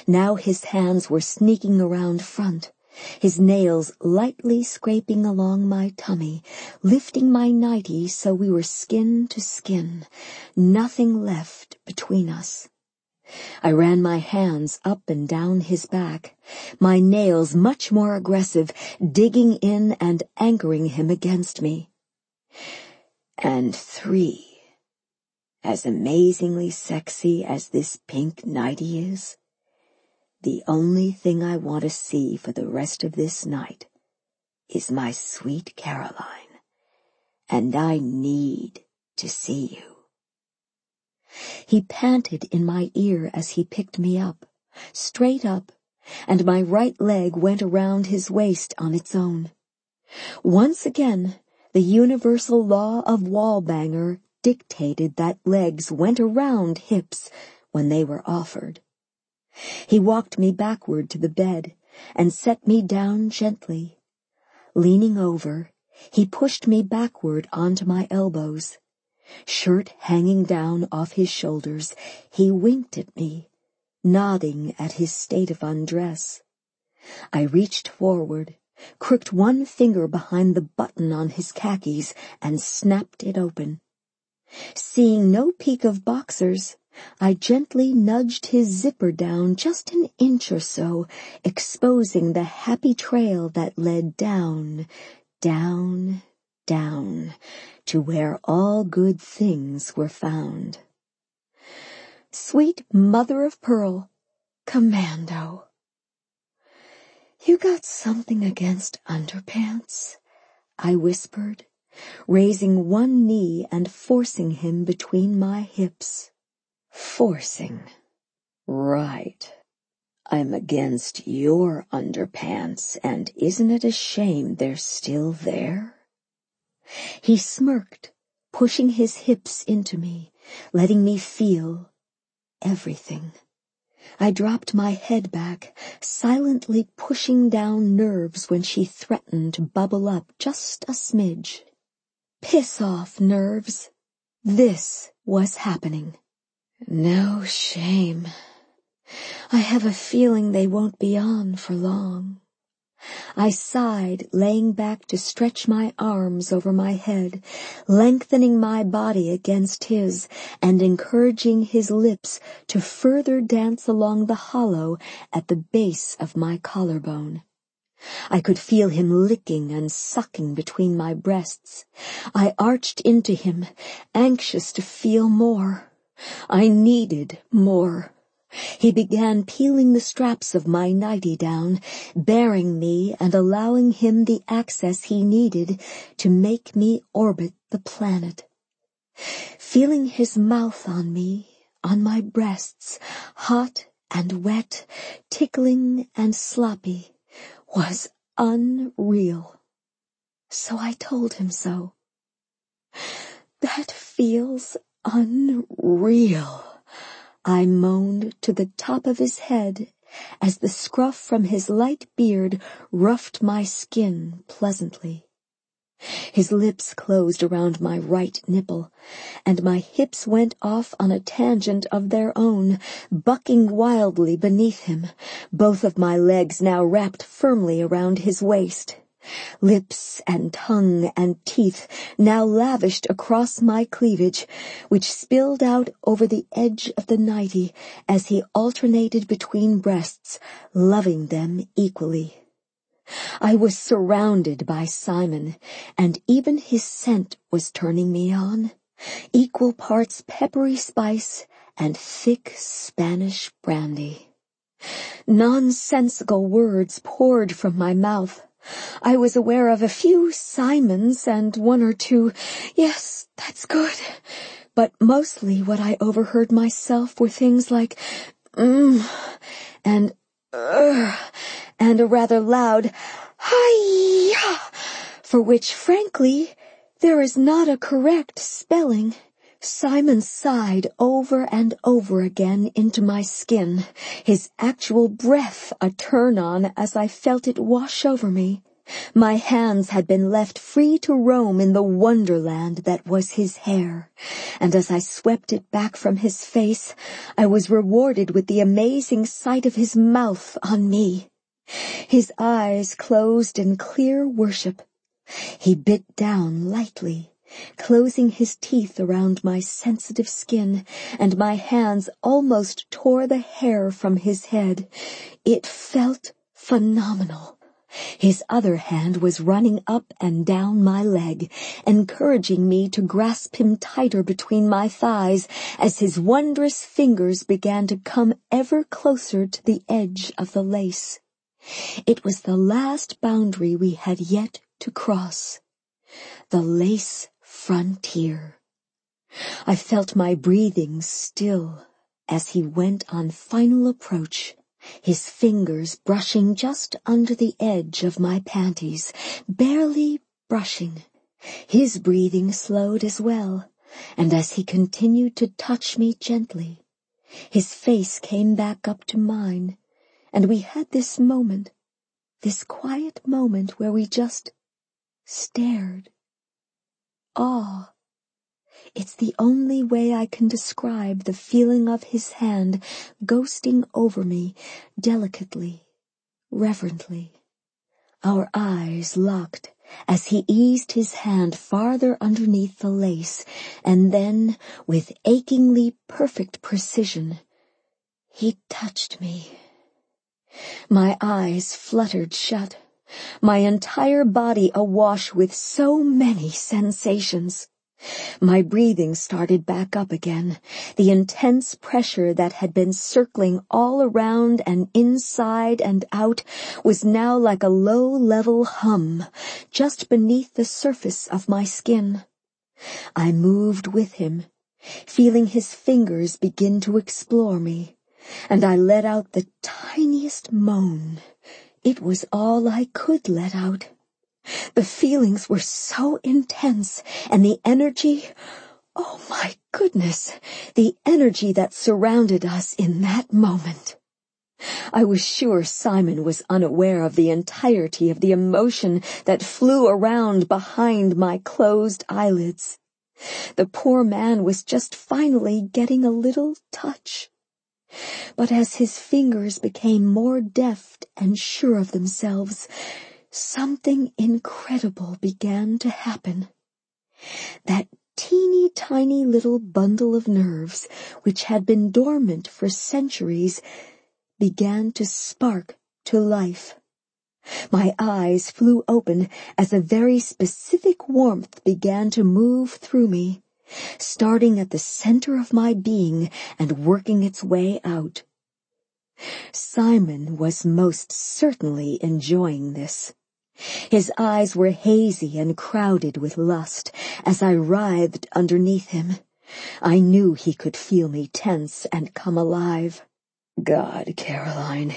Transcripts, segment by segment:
Now his hands were sneaking around front, his nails lightly scraping along my tummy, lifting my nightie so we were skin to skin, nothing left between us. I ran my hands up and down his back, my nails much more aggressive, digging in and anchoring him against me. And 3. As amazingly sexy as this pink nightie is, the only thing I want to see for the rest of this night is my sweet Caroline, and I need to see you. He panted in my ear as he picked me up, straight up, and my right leg went around his waist on its own. Once again, the universal law of Wallbanger dictated that legs went around hips when they were offered. He walked me backward to the bed and set me down gently. Leaning over, he pushed me backward onto my elbows. Shirt hanging down off his shoulders, he winked at me, nodding at his state of undress. I reached forward, crooked one finger behind the button on his khakis, and snapped it open. Seeing no peak of boxers, I gently nudged his zipper down just an inch or so, exposing the happy trail that led down, down, down, to where all good things were found. Sweet mother of pearl, Commando. You got something against underpants? I whispered, raising one knee and forcing him between my hips. Forcing. Right. I'm against your underpants, and isn't it a shame they're still there? He smirked, pushing his hips into me, letting me feel everything. I dropped my head back, silently pushing down nerves when she threatened to bubble up just a smidge. Piss off, nerves. This was happening. No shame. I have a feeling they won't be on for long. I sighed, laying back to stretch my arms over my head, lengthening my body against his, and encouraging his lips to further dance along the hollow at the base of my collarbone. I could feel him licking and sucking between my breasts. I arched into him, anxious to feel more. I needed more. He began peeling the straps of my nightie down, bearing me and allowing him the access he needed to make me orbit the planet. Feeling his mouth on me, on my breasts, hot and wet, tickling and sloppy, was unreal. So I told him so. That feels unreal, I moaned to the top of his head as the scruff from his light beard roughed my skin pleasantly. His lips closed around my right nipple, and my hips went off on a tangent of their own, bucking wildly beneath him, both of my legs now wrapped firmly around his waist. Lips and tongue and teeth now lavished across my cleavage, which spilled out over the edge of the nightie as he alternated between breasts, loving them equally. I was surrounded by Simon, and even his scent was turning me on, equal parts peppery spice and thick Spanish brandy. Nonsensical words poured from my mouth. I was aware of a few Simons and one or two, "Yes, that's good," but mostly what I overheard myself were things like, and a rather loud, "Hi-ya," for which, frankly, there is not a correct spelling. Simon sighed over and over again into my skin, his actual breath a turn-on as I felt it wash over me. My hands had been left free to roam in the wonderland that was his hair, and as I swept it back from his face, I was rewarded with the amazing sight of his mouth on me. His eyes closed in clear worship. He bit down lightly, closing his teeth around my sensitive skin, and my hands almost tore the hair from his head. It felt phenomenal. His other hand was running up and down my leg, encouraging me to grasp him tighter between my thighs as his wondrous fingers began to come ever closer to the edge of the lace. It was the last boundary we had yet to cross. The lace frontier. I felt my breathing still as he went on final approach, his fingers brushing just under the edge of my panties, barely brushing. His breathing slowed as well, and as he continued to touch me gently, his face came back up to mine, and we had this moment, this quiet moment where we just stared. Awe. It's the only way I can describe the feeling of his hand ghosting over me, delicately, reverently. Our eyes locked as he eased his hand farther underneath the lace, and then, with achingly perfect precision, he touched me. My eyes fluttered shut, my entire body awash with so many sensations. My breathing started back up again. The intense pressure that had been circling all around and inside and out was now like a low-level hum, just beneath the surface of my skin. I moved with him, feeling his fingers begin to explore me, and I let out the tiniest moan. It was all I could let out. The feelings were so intense, and the energy, oh my goodness, the energy that surrounded us in that moment. I was sure Simon was unaware of the entirety of the emotion that flew around behind my closed eyelids. The poor man was just finally getting a little touch. But as his fingers became more deft and sure of themselves, something incredible began to happen. That teeny tiny little bundle of nerves, which had been dormant for centuries, began to spark to life. My eyes flew open as a very specific warmth began to move through me, starting at the center of my being and working its way out. Simon was most certainly enjoying this. His eyes were hazy and crowded with lust as I writhed underneath him. I knew he could feel me tense and come alive. God, Caroline,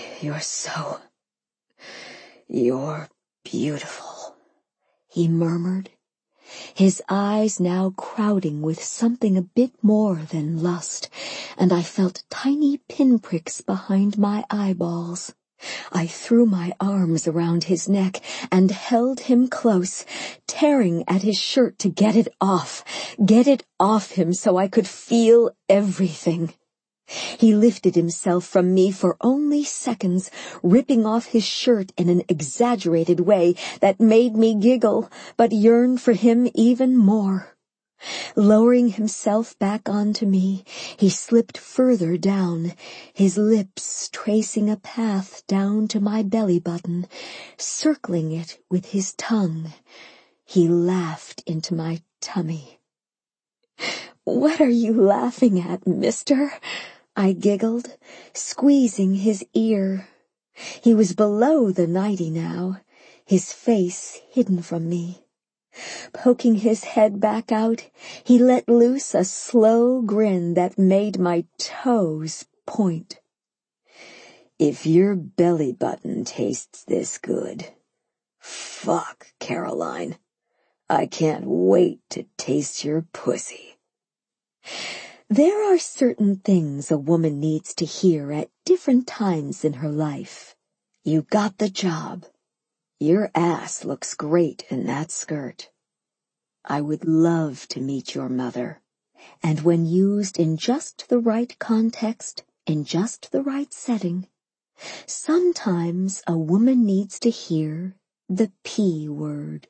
you're beautiful, he murmured, his eyes now crowding with something a bit more than lust, and I felt tiny pinpricks behind my eyeballs. I threw my arms around his neck and held him close, tearing at his shirt to get it off him so I could feel everything. He lifted himself from me for only seconds, ripping off his shirt in an exaggerated way that made me giggle, but yearn for him even more. Lowering himself back onto me, he slipped further down, his lips tracing a path down to my belly button, circling it with his tongue. He laughed into my tummy. "What are you laughing at, mister?" I giggled, squeezing his ear. He was below the nightie now, his face hidden from me. Poking his head back out, he let loose a slow grin that made my toes point. "If your belly button tastes this good, fuck, Caroline. I can't wait to taste your pussy." There are certain things a woman needs to hear at different times in her life. You got the job. Your ass looks great in that skirt. I would love to meet your mother. And when used in just the right context, in just the right setting, sometimes a woman needs to hear the P word.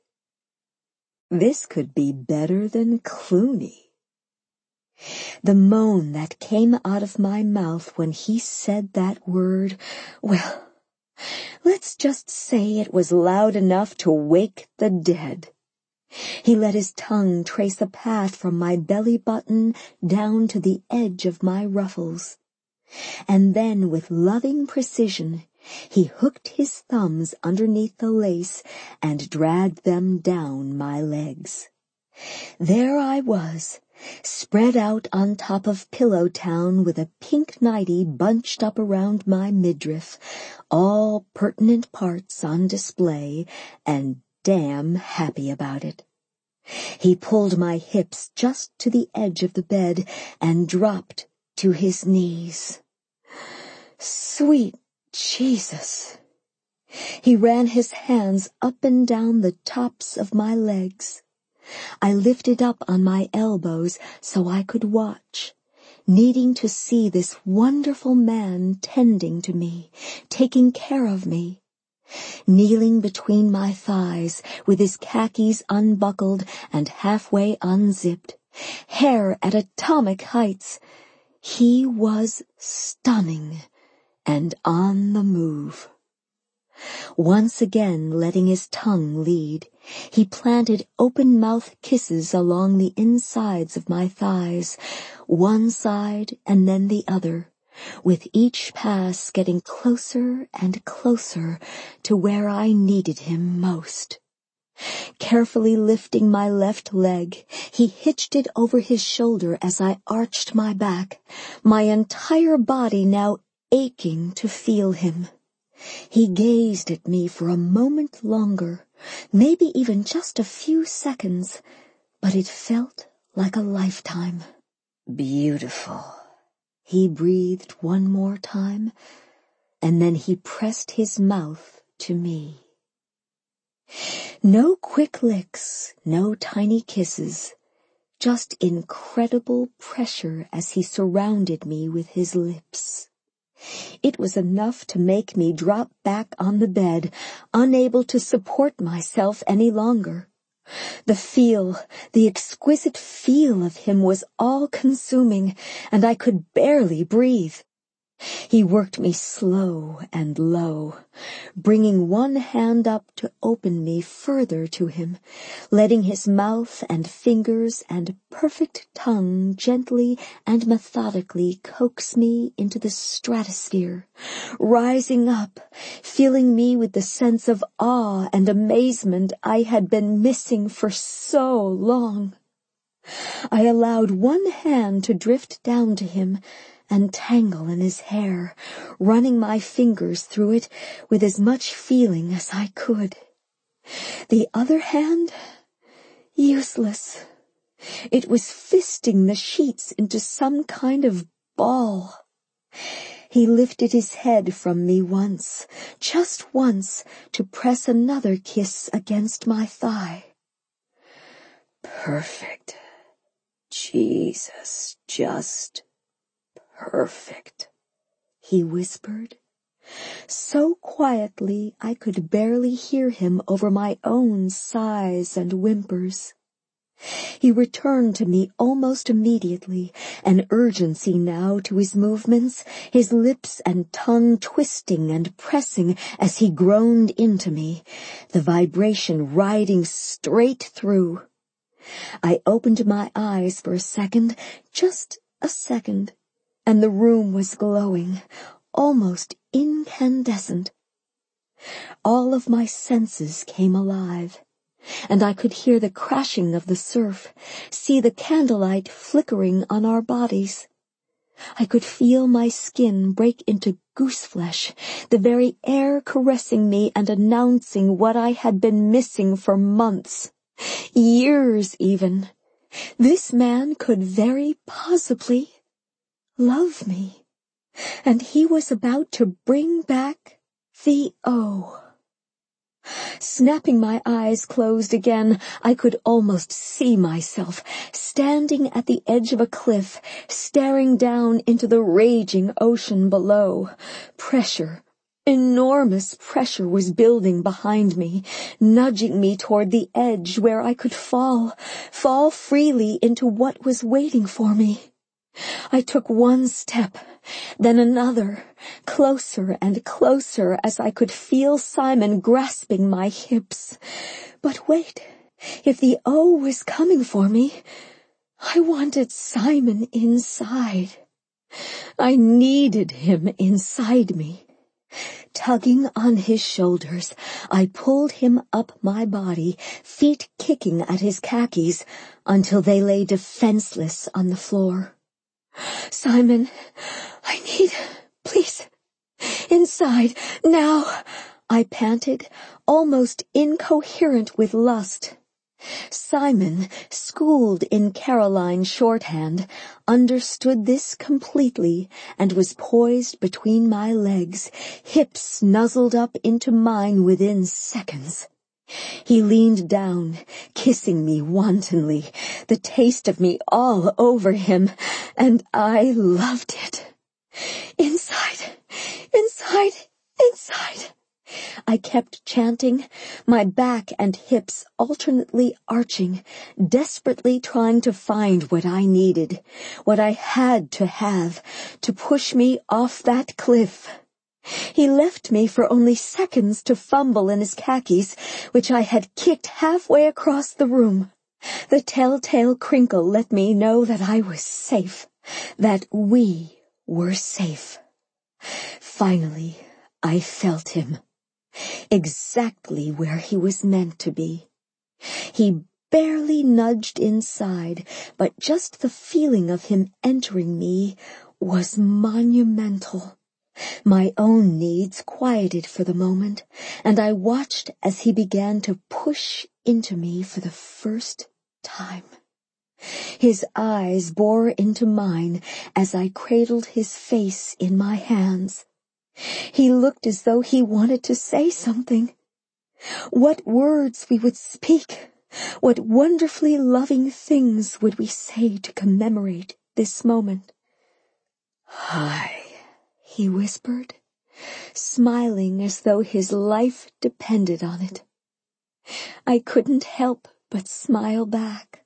This could be better than Clooney. The moan that came out of my mouth when he said that word, well, let's just say it was loud enough to wake the dead. He let his tongue trace a path from my belly button down to the edge of my ruffles. And then with loving precision, he hooked his thumbs underneath the lace and dragged them down my legs. There I was, spread out on top of Pillow Town with a pink nightie bunched up around my midriff, all pertinent parts on display, and damn happy about it. He pulled my hips just to the edge of the bed and dropped to his knees. Sweet Jesus! He ran his hands up and down the tops of my legs. I lifted up on my elbows so I could watch, needing to see this wonderful man tending to me, taking care of me. Kneeling between my thighs, with his khakis unbuckled and halfway unzipped, hair at atomic heights, he was stunning and on the move. Once again letting his tongue lead, he planted open-mouth kisses along the insides of my thighs, one side and then the other, with each pass getting closer and closer to where I needed him most. Carefully lifting my left leg, he hitched it over his shoulder as I arched my back, my entire body now aching to feel him. He gazed at me for a moment longer, maybe even just a few seconds, but it felt like a lifetime. Beautiful, he breathed one more time, and then he pressed his mouth to me. No quick licks, no tiny kisses, just incredible pressure as he surrounded me with his lips. It was enough to make me drop back on the bed, unable to support myself any longer. The exquisite feel of him was all-consuming, and I could barely breathe. He worked me slow and low, bringing one hand up to open me further to him, letting his mouth and fingers and perfect tongue gently and methodically coax me into the stratosphere, rising up, filling me with the sense of awe and amazement I had been missing for so long. I allowed one hand to drift down to him and tangle in his hair, running my fingers through it with as much feeling as I could. The other hand, useless. It was fisting the sheets into some kind of ball. He lifted his head from me once, just once, to press another kiss against my thigh. Perfect. Jesus, just perfect, he whispered, so quietly I could barely hear him over my own sighs and whimpers. He returned to me almost immediately, an urgency now to his movements, his lips and tongue twisting and pressing as he groaned into me, the vibration riding straight through. I opened my eyes for a second, just a second, and the room was glowing, almost incandescent. All of my senses came alive, and I could hear the crashing of the surf, see the candlelight flickering on our bodies. I could feel my skin break into gooseflesh, the very air caressing me and announcing what I had been missing for months, years even. This man could very possibly love me, and he was about to bring back the O. Snapping my eyes closed again, I could almost see myself, standing at the edge of a cliff, staring down into the raging ocean below. Pressure, enormous pressure was building behind me, nudging me toward the edge where I could fall freely into what was waiting for me. I took one step, then another, closer and closer as I could feel Simon grasping my hips. But wait, if the O was coming for me, I wanted Simon inside. I needed him inside me. Tugging on his shoulders, I pulled him up my body, feet kicking at his khakis, until they lay defenseless on the floor. "Simon, please, inside, now," I panted, almost incoherent with lust. Simon, schooled in Caroline shorthand, understood this completely and was poised between my legs, hips nuzzled up into mine within seconds. He leaned down, kissing me wantonly, the taste of me all over him, and I loved it. "Inside, inside, inside," I kept chanting, my back and hips alternately arching, desperately trying to find what I needed, what I had to have, to push me off that cliff. He left me for only seconds to fumble in his khakis, which I had kicked halfway across the room. The telltale crinkle let me know that I was safe, that we were safe. Finally, I felt him, exactly where he was meant to be. He barely nudged inside, but just the feeling of him entering me was monumental. My own needs quieted for the moment, and I watched as he began to push into me for the first time. His eyes bore into mine as I cradled his face in my hands. He looked as though he wanted to say something. What words we would speak, what wonderfully loving things would we say to commemorate this moment. "Hi," he whispered, smiling as though his life depended on it. I couldn't help but smile back.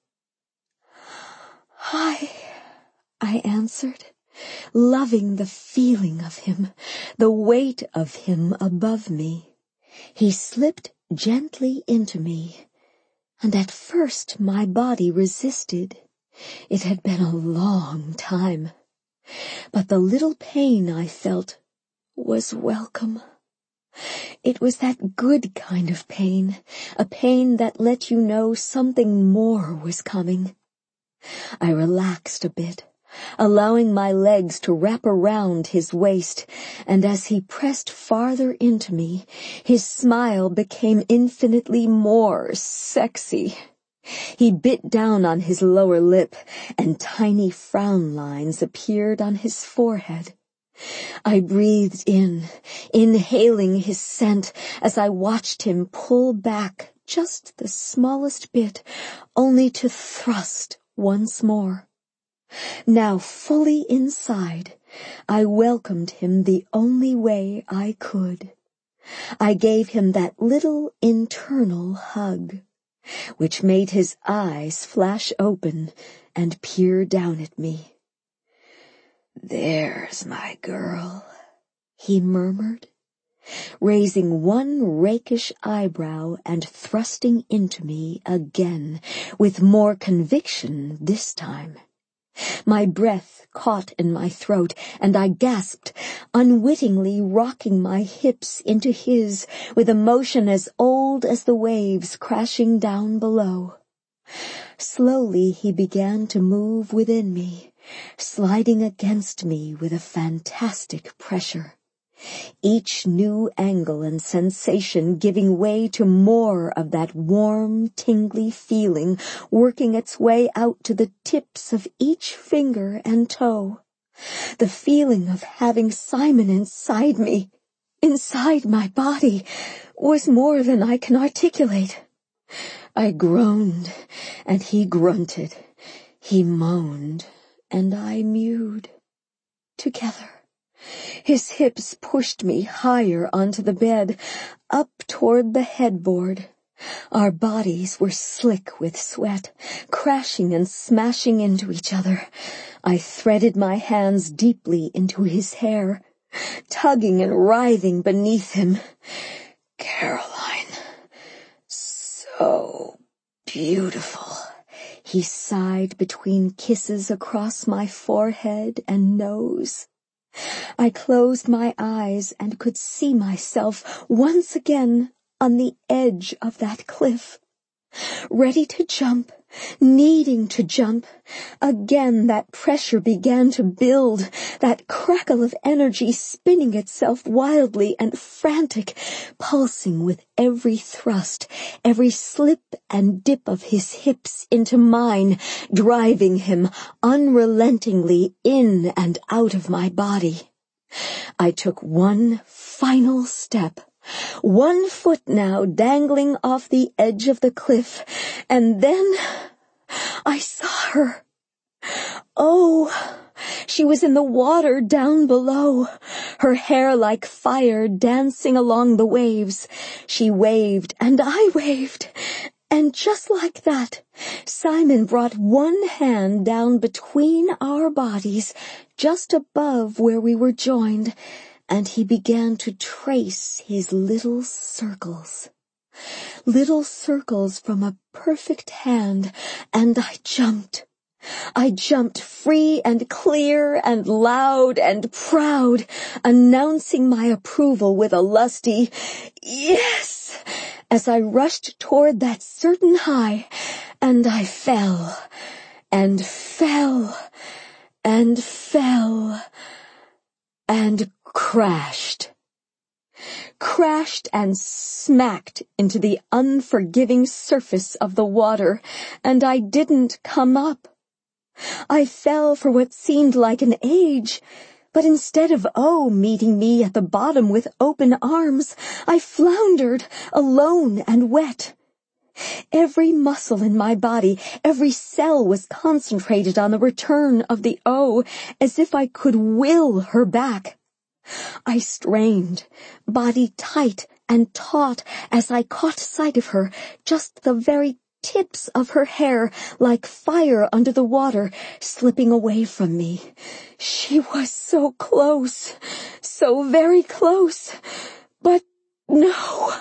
"Hi," I answered, loving the feeling of him, the weight of him above me. He slipped gently into me, and at first my body resisted. It had been a long time, but the little pain I felt was welcome. It was that good kind of pain, a pain that let you know something more was coming. I relaxed a bit, allowing my legs to wrap around his waist, and as he pressed farther into me, his smile became infinitely more sexy. He bit down on his lower lip, and tiny frown lines appeared on his forehead. I breathed in, inhaling his scent as I watched him pull back just the smallest bit, only to thrust once more. Now fully inside, I welcomed him the only way I could. I gave him that little internal hug, which made his eyes flash open and peer down at me. "There's my girl," he murmured, raising one rakish eyebrow and thrusting into me again, with more conviction this time. My breath caught in my throat, and I gasped, unwittingly rocking my hips into his with a motion as old as the waves crashing down below. Slowly he began to move within me, sliding against me with a fantastic pressure. Each new angle and sensation giving way to more of that warm, tingly feeling, working its way out to the tips of each finger and toe. The feeling of having Simon inside me, inside my body, was more than I can articulate. I groaned, and he grunted. He moaned, and I mewed. Together, his hips pushed me higher onto the bed, up toward the headboard. Our bodies were slick with sweat, crashing and smashing into each other. I threaded my hands deeply into his hair, tugging and writhing beneath him. Caroline, so beautiful, he sighed between kisses across my forehead and nose. I closed my eyes and could see myself once again on the edge of that cliff, ready to jump, needing to jump. Again that pressure began to build, that crackle of energy spinning itself wildly and frantic, pulsing with every thrust, every slip and dip of his hips into mine, driving him unrelentingly in and out of my body. I took one final step, one foot now dangling off the edge of the cliff, and then I saw her. Oh, she was in the water down below, her hair like fire dancing along the waves. She waved, and I waved, and just like that, Simon brought one hand down between our bodies, just above where we were joined, and he began to trace his little circles from a perfect hand, and I jumped. I jumped free and clear and loud and proud, announcing my approval with a lusty yes, as I rushed toward that certain high, and I fell, and fell, and fell, and crashed and smacked into the unforgiving surface of the water, and I didn't come up. I fell for what seemed like an age, but instead of O meeting me at the bottom with open arms, I floundered, alone and wet. Every muscle in my body, every cell was concentrated on the return of the O, as if I could will her back. I strained, body tight and taut, as I caught sight of her, just the very tips of her hair, like fire under the water, slipping away from me. She was so close, so very close, but no.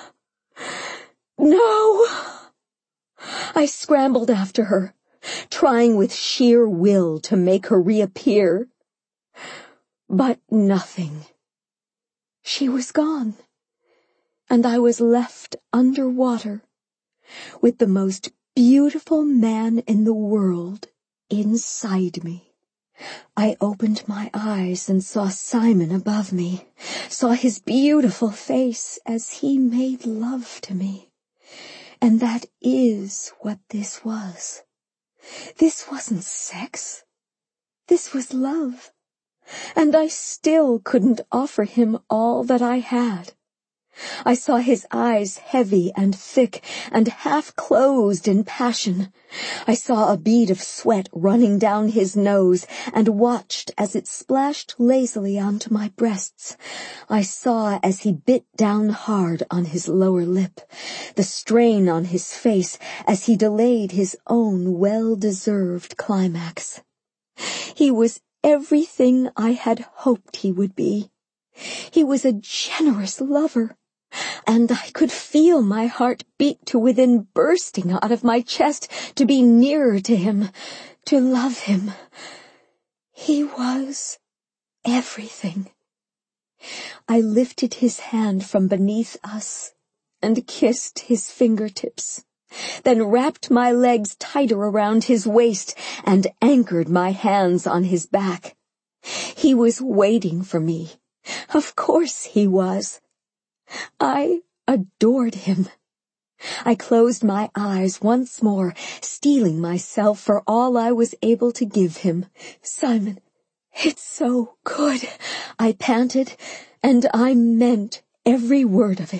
I scrambled after her, trying with sheer will to make her reappear. But nothing. She was gone, and I was left under water, with the most beautiful man in the world inside me. I opened my eyes and saw Simon above me, saw his beautiful face as he made love to me. And that is what this was. This wasn't sex. This was love. And I still couldn't offer him all that I had. I saw his eyes heavy and thick and half-closed in passion. I saw a bead of sweat running down his nose and watched as it splashed lazily onto my breasts. I saw as he bit down hard on his lower lip, the strain on his face as he delayed his own well-deserved climax. He was everything I had hoped he would be. He was a generous lover, and I could feel my heart beat to within bursting out of my chest to be nearer to him, to love him. He was everything. I lifted his hand from beneath us and kissed his fingertips, then wrapped my legs tighter around his waist and anchored my hands on his back. He was waiting for me. Of course he was. I adored him. I closed my eyes once more, steeling myself for all I was able to give him. Simon, it's so good, I panted, and I meant every word of it.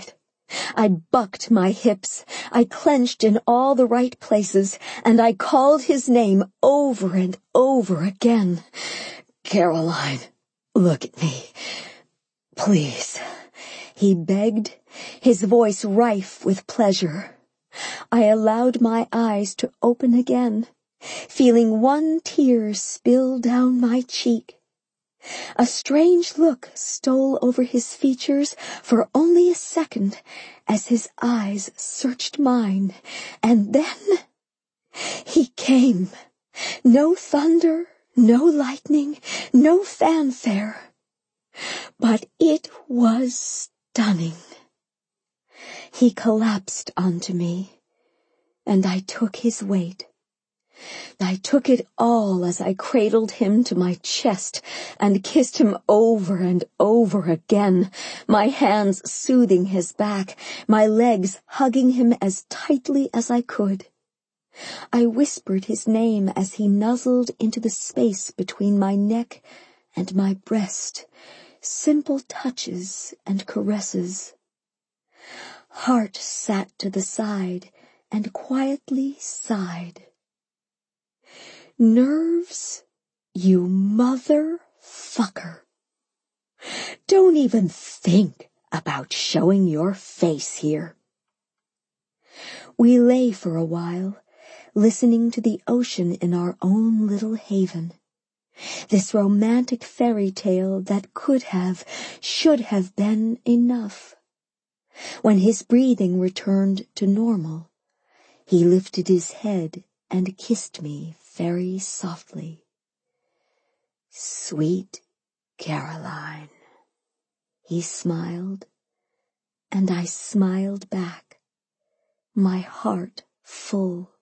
I bucked my hips, I clenched in all the right places, and I called his name over and over again. "Caroline, look at me. Please," he begged, his voice rife with pleasure. I allowed my eyes to open again, feeling one tear spill down my cheek. A strange look stole over his features for only a second as his eyes searched mine, and then he came. No thunder, no lightning, no fanfare, but it was stunning. He collapsed onto me, and I took his weight. I took it all as I cradled him to my chest and kissed him over and over again, my hands soothing his back, my legs hugging him as tightly as I could. I whispered his name as he nuzzled into the space between my neck and my breast, simple touches and caresses. Heart sat to the side and quietly sighed. "Nerves, you motherfucker. Don't even think about showing your face here." We lay for a while, listening to the ocean in our own little haven. This romantic fairy tale that should have been enough. When his breathing returned to normal, he lifted his head and kissed me very softly. "Sweet Caroline," he smiled, and I smiled back, my heart full.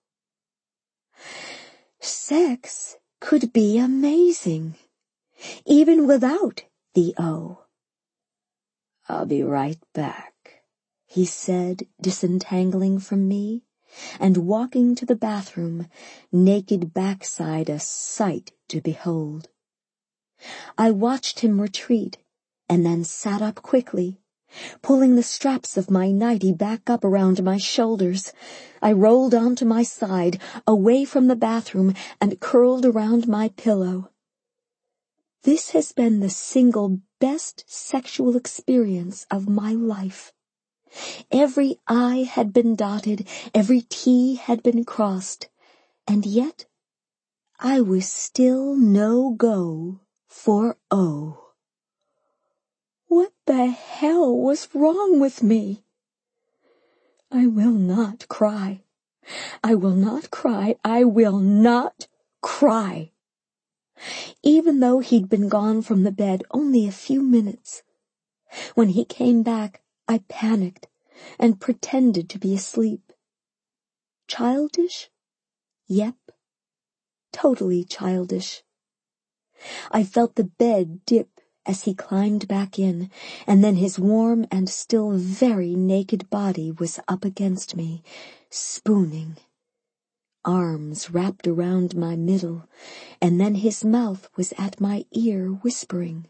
Sex could be amazing, even without the O. "I'll be right back," he said, disentangling from me and walking to the bathroom, naked backside a sight to behold. I watched him retreat, and then sat up quickly, pulling the straps of my nightie back up around my shoulders. I rolled onto my side, away from the bathroom, and curled around my pillow. This has been the single best sexual experience of my life. Every I had been dotted, every T had been crossed, and yet I was still no go for O. What the hell was wrong with me? I will not cry. I will not cry. I will not cry. Even though he'd been gone from the bed only a few minutes. When he came back, I panicked and pretended to be asleep. Childish? Yep. Totally childish. I felt the bed dip as he climbed back in, and then his warm and still very naked body was up against me, spooning. Arms wrapped around my middle, and then his mouth was at my ear whispering,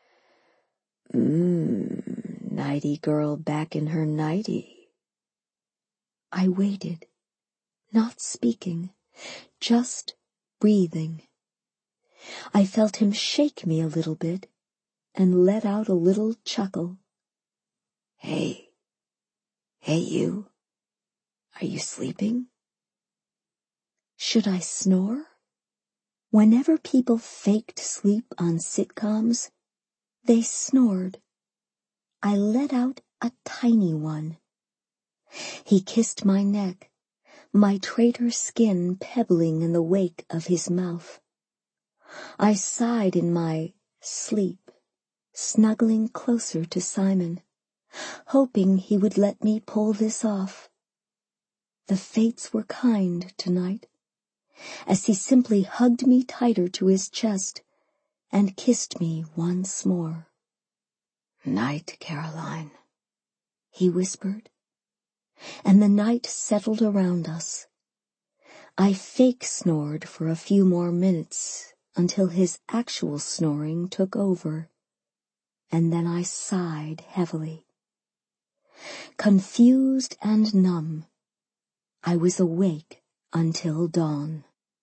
"Nighty girl back in her nighty." I waited, not speaking, just breathing. I felt him shake me a little bit and let out a little chuckle. Hey you, are you sleeping?" Should I snore? Whenever people faked sleep on sitcoms, they snored. I let out a tiny one. He kissed my neck, my traitor skin pebbling in the wake of his mouth. I sighed in my sleep, snuggling closer to Simon, hoping he would let me pull this off. The fates were kind tonight, as he simply hugged me tighter to his chest and kissed me once more. "Night, Caroline," he whispered, and the night settled around us. I fake snored for a few more minutes until his actual snoring took over, and then I sighed heavily. confused and numb. I was awake until dawn.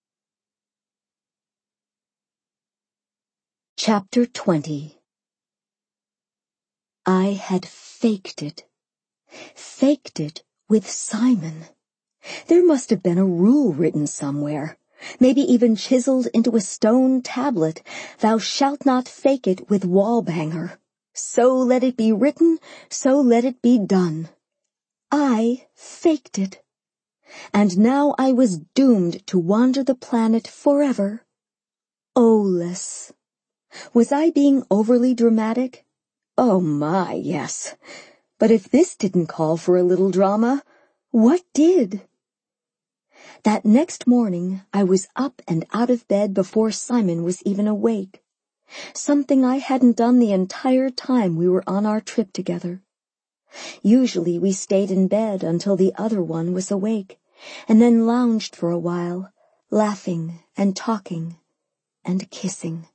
Chapter 20. I had faked it. Faked it with Simon. There must have been a rule written somewhere, maybe even chiseled into a stone tablet. Thou shalt not fake it with Wallbanger. So let it be written, so let it be done. I faked it. And now I was doomed to wander the planet forever. O-less. Was I being overly dramatic? Oh my, yes. But if this didn't call for a little drama, what did? That next morning, I was up and out of bed before Simon was even awake. Something I hadn't done the entire time we were on our trip together. Usually we stayed in bed until the other one was awake, and then lounged for a while, laughing and talking and kissing.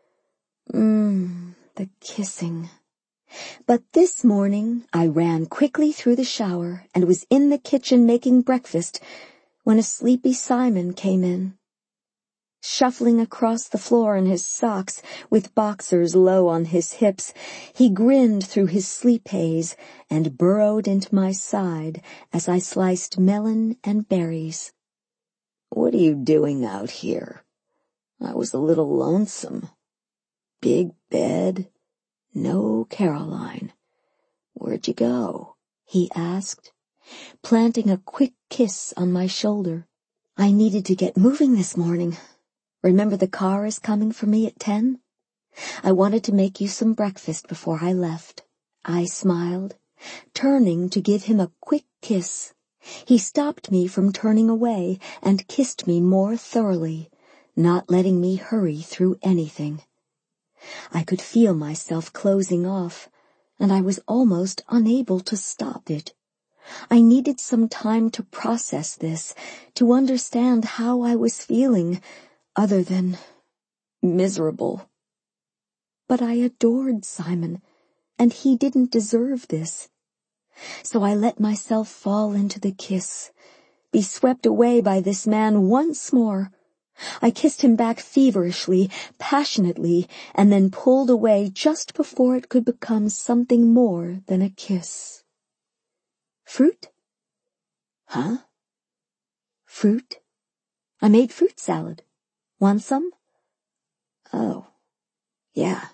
The kissing. But this morning I ran quickly through the shower and was in the kitchen making breakfast when a sleepy Simon came in. Shuffling across the floor in his socks, with boxers low on his hips, he grinned through his sleep haze and burrowed into my side as I sliced melon and berries. "What are you doing out here? I was a little lonesome. Big bed, no Caroline. Where'd you go?" he asked, planting a quick kiss on my shoulder. "I needed to get moving this morning. Remember the car is coming for me at 10? I wanted to make you some breakfast before I left." I smiled, turning to give him a quick kiss. He stopped me from turning away and kissed me more thoroughly, not letting me hurry through anything. I could feel myself closing off, and I was almost unable to stop it. I needed some time to process this, to understand how I was feeling, other than miserable. But I adored Simon, and he didn't deserve this. So I let myself fall into the kiss, be swept away by this man once more. I kissed him back feverishly, passionately, and then pulled away just before it could become something more than a kiss. "Fruit?" "Huh?" "Fruit. I made fruit salad. Want some?" "Oh, yeah,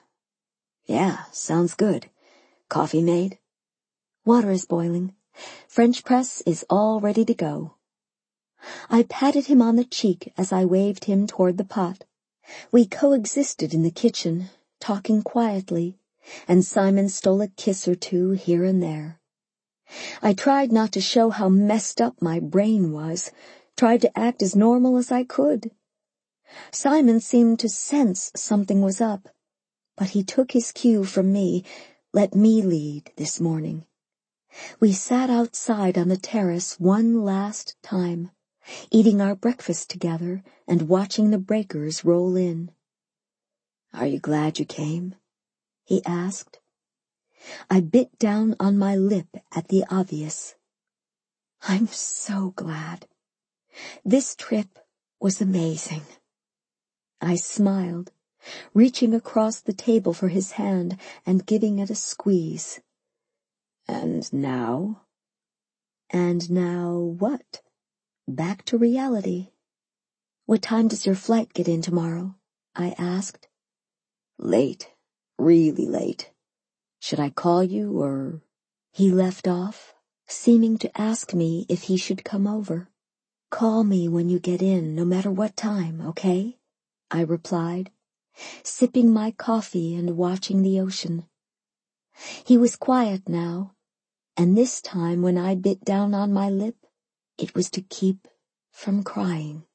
sounds good. Coffee made?" "Water is boiling. French press is all ready to go." I patted him on the cheek as I waved him toward the pot. We coexisted in the kitchen, talking quietly, and Simon stole a kiss or two here and there. I tried not to show how messed up my brain was, tried to act as normal as I could. Simon seemed to sense something was up, but he took his cue from me, let me lead this morning. We sat outside on the terrace one last time, eating our breakfast together and watching the breakers roll in. "Are you glad you came?" he asked. I bit down on my lip at the obvious. I'm so glad. This trip was amazing. I smiled, reaching across the table for his hand and giving it a squeeze. "And now?" "And now what?" "Back to reality." "What time does your flight get in tomorrow?" I asked. "Late. Really late. Should I call you, or—" He left off, seeming to ask me if he should come over. "Call me when you get in, no matter what time, okay?" I replied, sipping my coffee and watching the ocean. He was quiet now, and this time when I bit down on my lip, it was to keep from crying.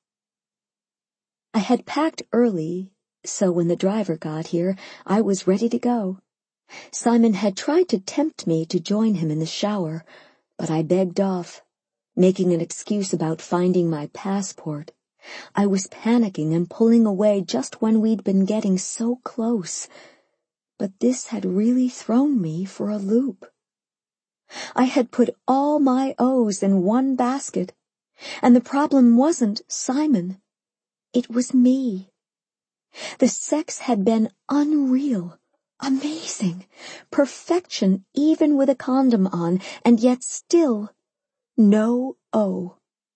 I had packed early, so when the driver got here, I was ready to go. Simon had tried to tempt me to join him in the shower, but I begged off, making an excuse about finding my passport. I was panicking and pulling away just when we'd been getting so close, but this had really thrown me for a loop. I had put all my O's in one basket, and the problem wasn't Simon. It was me. The sex had been unreal, amazing, perfection even with a condom on, and yet still no O.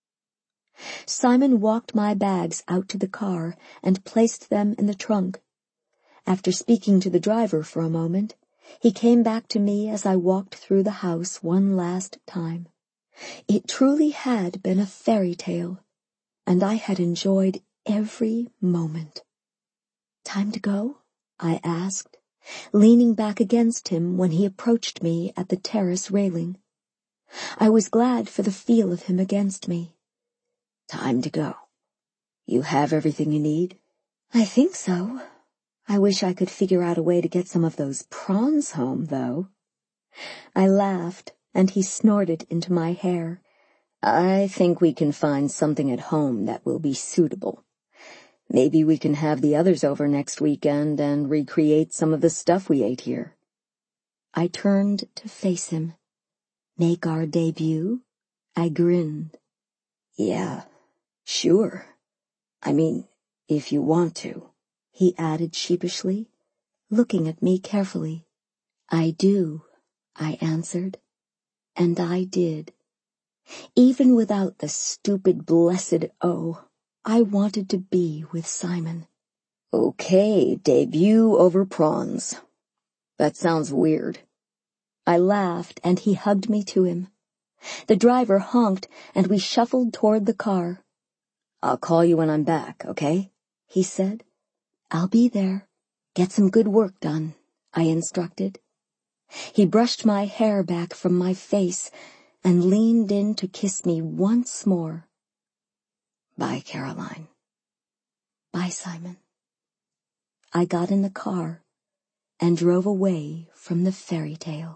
Simon walked my bags out to the car and placed them in the trunk. After speaking to the driver for a moment, he came back to me as I walked through the house one last time. It truly had been a fairy tale, and I had enjoyed every moment. "Time to go?" I asked, leaning back against him when he approached me at the terrace railing. I was glad for the feel of him against me. "Time to go. You have everything you need?" "I think so. I wish I could figure out a way to get some of those prawns home, though." I laughed, and he snorted into my hair. "I think we can find something at home that will be suitable. Maybe we can have the others over next weekend and recreate some of the stuff we ate here." I turned to face him. "Make our debut?" I grinned. "Yeah, sure. I mean, if you want to," he added sheepishly, looking at me carefully. "I do," I answered. And I did. Even without the stupid blessed O, I wanted to be with Simon. "Okay, debut over prawns. That sounds weird." I laughed, and he hugged me to him. The driver honked, and we shuffled toward the car. "I'll call you when I'm back, okay?" he said. "I'll be there. Get some good work done," I instructed. He brushed my hair back from my face and leaned in to kiss me once more. "Bye, Caroline." "Bye, Simon." I got in the car and drove away from the fairy tale.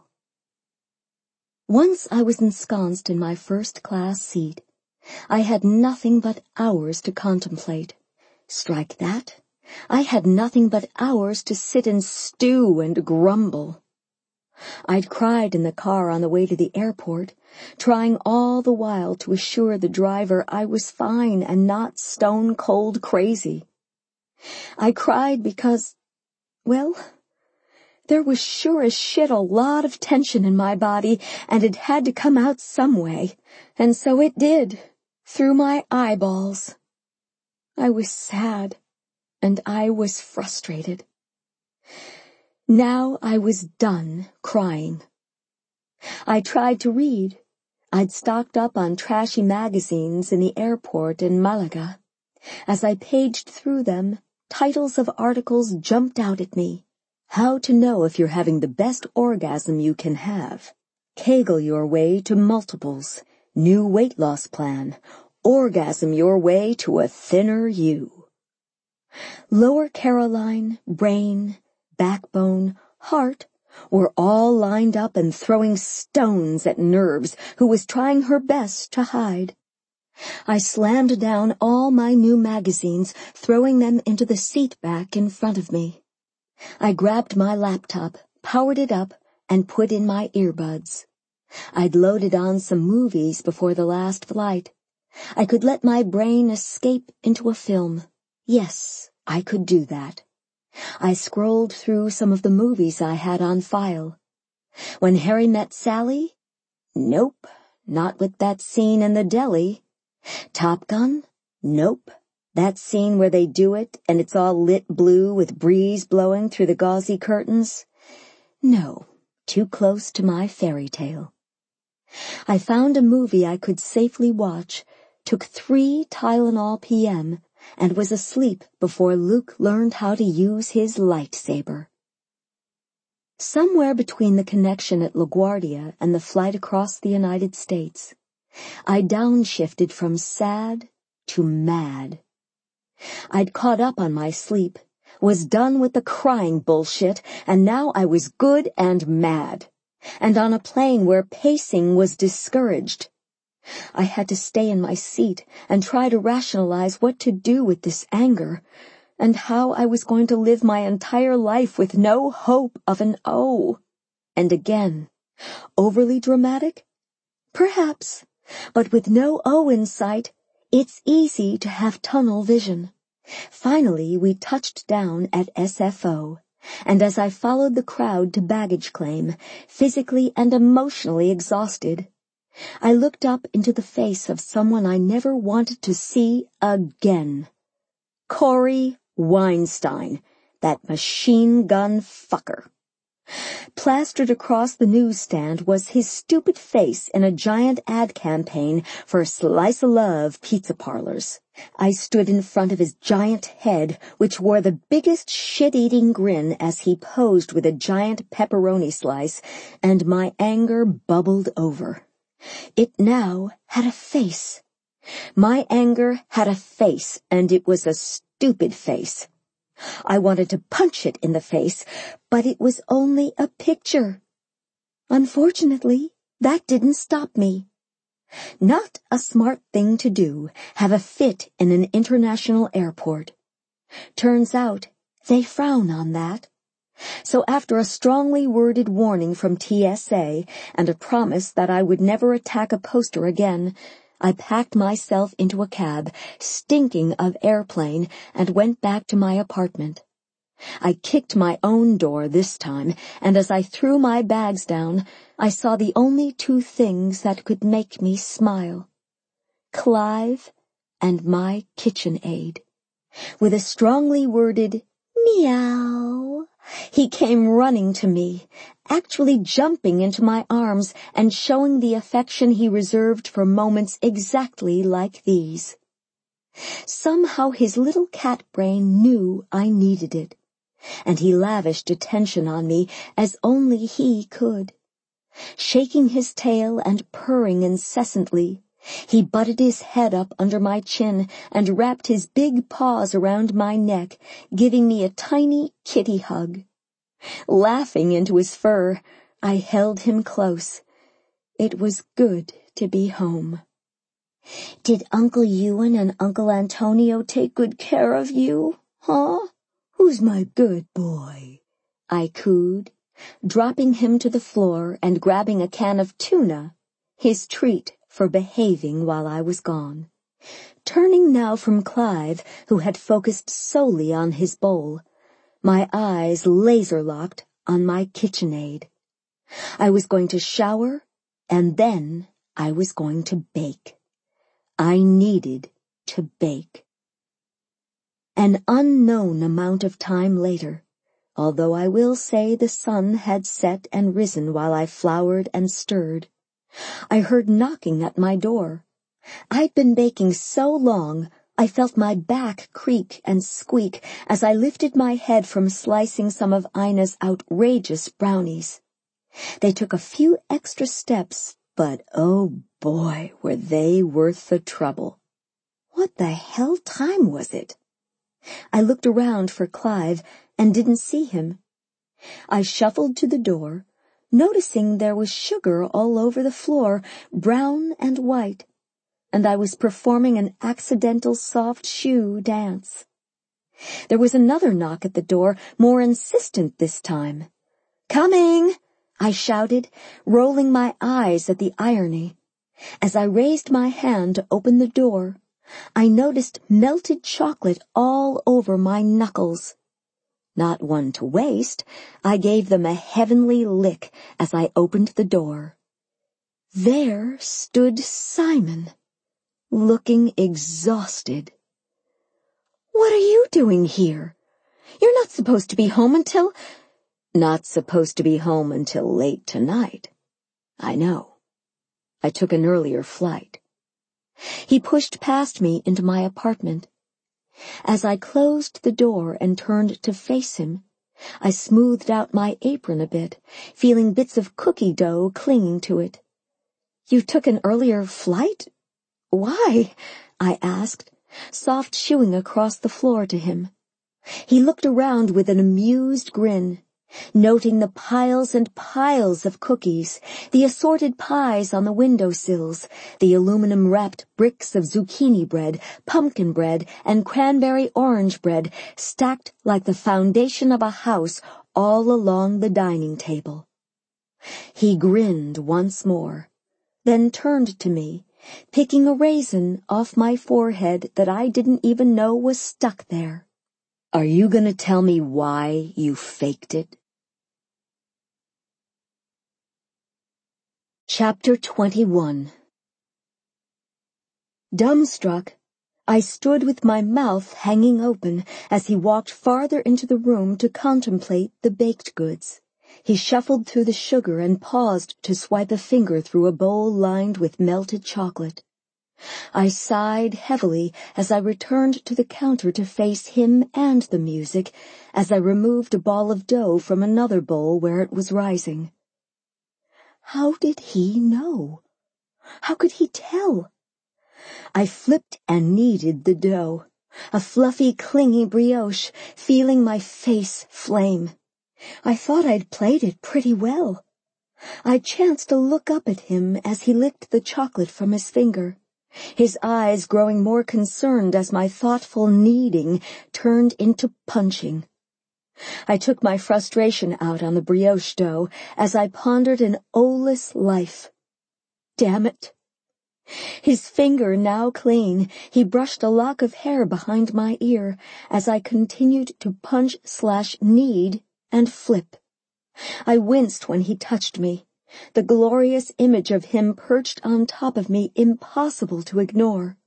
Once I was ensconced in my first-class seat, I had nothing but hours to contemplate. Strike that. I had nothing but hours to sit and stew and grumble. I'd cried in the car on the way to the airport, trying all the while to assure the driver I was fine and not stone-cold crazy. I cried because, well, there was sure as shit a lot of tension in my body, and it had to come out some way, and so it did, through my eyeballs. I was sad, and I was frustrated. Now I was done crying. I tried to read. I'd stocked up on trashy magazines in the airport in Malaga. As I paged through them, titles of articles jumped out at me. "How to know if you're having the best orgasm you can have. Kegel your way to multiples. New weight loss plan. Orgasm your way to a thinner you." Lower Caroline, brain, backbone, heart were all lined up and throwing stones at Nerves, who was trying her best to hide. I slammed down all my new magazines, throwing them into the seat back in front of me. I grabbed my laptop, powered it up, and put in my earbuds. I'd loaded on some movies before the last flight. I could let my brain escape into a film. Yes, I could do that. I scrolled through some of the movies I had on file. When Harry Met Sally? Nope, not with that scene in the deli. Top Gun? Nope. That scene where they do it and it's all lit blue with breeze blowing through the gauzy curtains? No, too close to my fairy tale. I found a movie I could safely watch, took 3 Tylenol PM, and was asleep before Luke learned how to use his lightsaber. Somewhere between the connection at LaGuardia and the flight across the United States, I downshifted from sad to mad. I'd caught up on my sleep, was done with the crying bullshit, and now I was good and mad, and on a plane where pacing was discouraged. I had to stay in my seat and try to rationalize what to do with this anger, and how I was going to live my entire life with no hope of an O. And again, Overly dramatic? Perhaps, but with no O in sight, it's easy to have tunnel vision. Finally, we touched down at SFO, and as I followed the crowd to baggage claim, physically and emotionally exhausted, I looked up into the face of someone I never wanted to see again. Corey Weinstein, that machine gun fucker. Plastered across the newsstand was his stupid face in a giant ad campaign for Slice of Love pizza parlors. I stood in front of his giant head, which wore the biggest shit-eating grin as he posed with a giant pepperoni slice, and my anger bubbled over. It now had a face. My anger had a face, and it was a stupid face. I wanted to punch it in the face, but it was only a picture. Unfortunately, that didn't stop me. Not a smart thing to do, have a fit in an international airport. Turns out, they frown on that. So after a strongly worded warning from TSA and a promise that I would never attack a poster again, I packed myself into a cab, stinking of airplane, and went back to my apartment. I kicked my own door this time, and as I threw my bags down, I saw the only two things that could make me smile. Clive and my KitchenAid. With a strongly worded meow, he came running to me, actually jumping into my arms and showing the affection he reserved for moments exactly like these. Somehow his little cat brain knew I needed it, and he lavished attention on me as only he could. Shaking his tail and purring incessantly, he butted his head up under my chin and wrapped his big paws around my neck, giving me a tiny kitty hug. Laughing into his fur, I held him close. It was good to be home. "Did Uncle Ewan and Uncle Antonio take good care of you, huh? Who's my good boy?" I cooed, dropping him to the floor and grabbing a can of tuna, his treat for behaving while I was gone. Turning now from Clive, who had focused solely on his bowl, my eyes laser-locked on my KitchenAid. I was going to shower, and then I was going to bake. I needed to bake. An unknown amount of time later, although I will say the sun had set and risen while I floured and stirred, I heard knocking at my door. I'd been baking so long, I felt my back creak and squeak as I lifted my head from slicing some of Ina's outrageous brownies. They took a few extra steps, but oh boy, were they worth the trouble. What the hell time was it? I looked around for Clive and didn't see him. I shuffled to the door, noticing there was sugar all over the floor, brown and white, and I was performing an accidental soft shoe dance. There was another knock at the door, more insistent this time. "Coming!" I shouted, rolling my eyes at the irony. As I raised my hand to open the door, I noticed melted chocolate all over my knuckles. Not one to waste, I gave them a heavenly lick as I opened the door. There stood Simon, looking exhausted. "What are you doing here? You're not supposed to be home until—" "Not supposed to be home until late tonight. I know. I took an earlier flight." He pushed past me into my apartment. As I closed the door and turned to face him, I smoothed out my apron a bit, feeling bits of cookie dough clinging to it. "You took an earlier flight? Why?" I asked, soft shoeing across the floor to him. He looked around with an amused grin, noting the piles and piles of cookies, the assorted pies on the windowsills, the aluminum-wrapped bricks of zucchini bread, pumpkin bread, and cranberry orange bread stacked like the foundation of a house all along the dining table. He grinned once more, then turned to me, picking a raisin off my forehead that I didn't even know was stuck there. "Are you going to tell me why you faked it?" Chapter 21. Dumbstruck, I stood with my mouth hanging open as he walked farther into the room to contemplate the baked goods. He shuffled through the sugar and paused to swipe a finger through a bowl lined with melted chocolate. I sighed heavily as I returned to the counter to face him and the music as I removed a ball of dough from another bowl where it was rising. How did he know? How could he tell? I flipped and kneaded the dough, a fluffy, clingy brioche, feeling my face flame. I thought I'd played it pretty well. I chanced to look up at him as he licked the chocolate from his finger, his eyes growing more concerned as my thoughtful kneading turned into punching. I took my frustration out on the brioche dough as I pondered an O-less life. Damn it. His finger now clean, he brushed a lock of hair behind my ear as I continued to punch/knead and flip. I winced when he touched me, the glorious image of him perched on top of me impossible to ignore.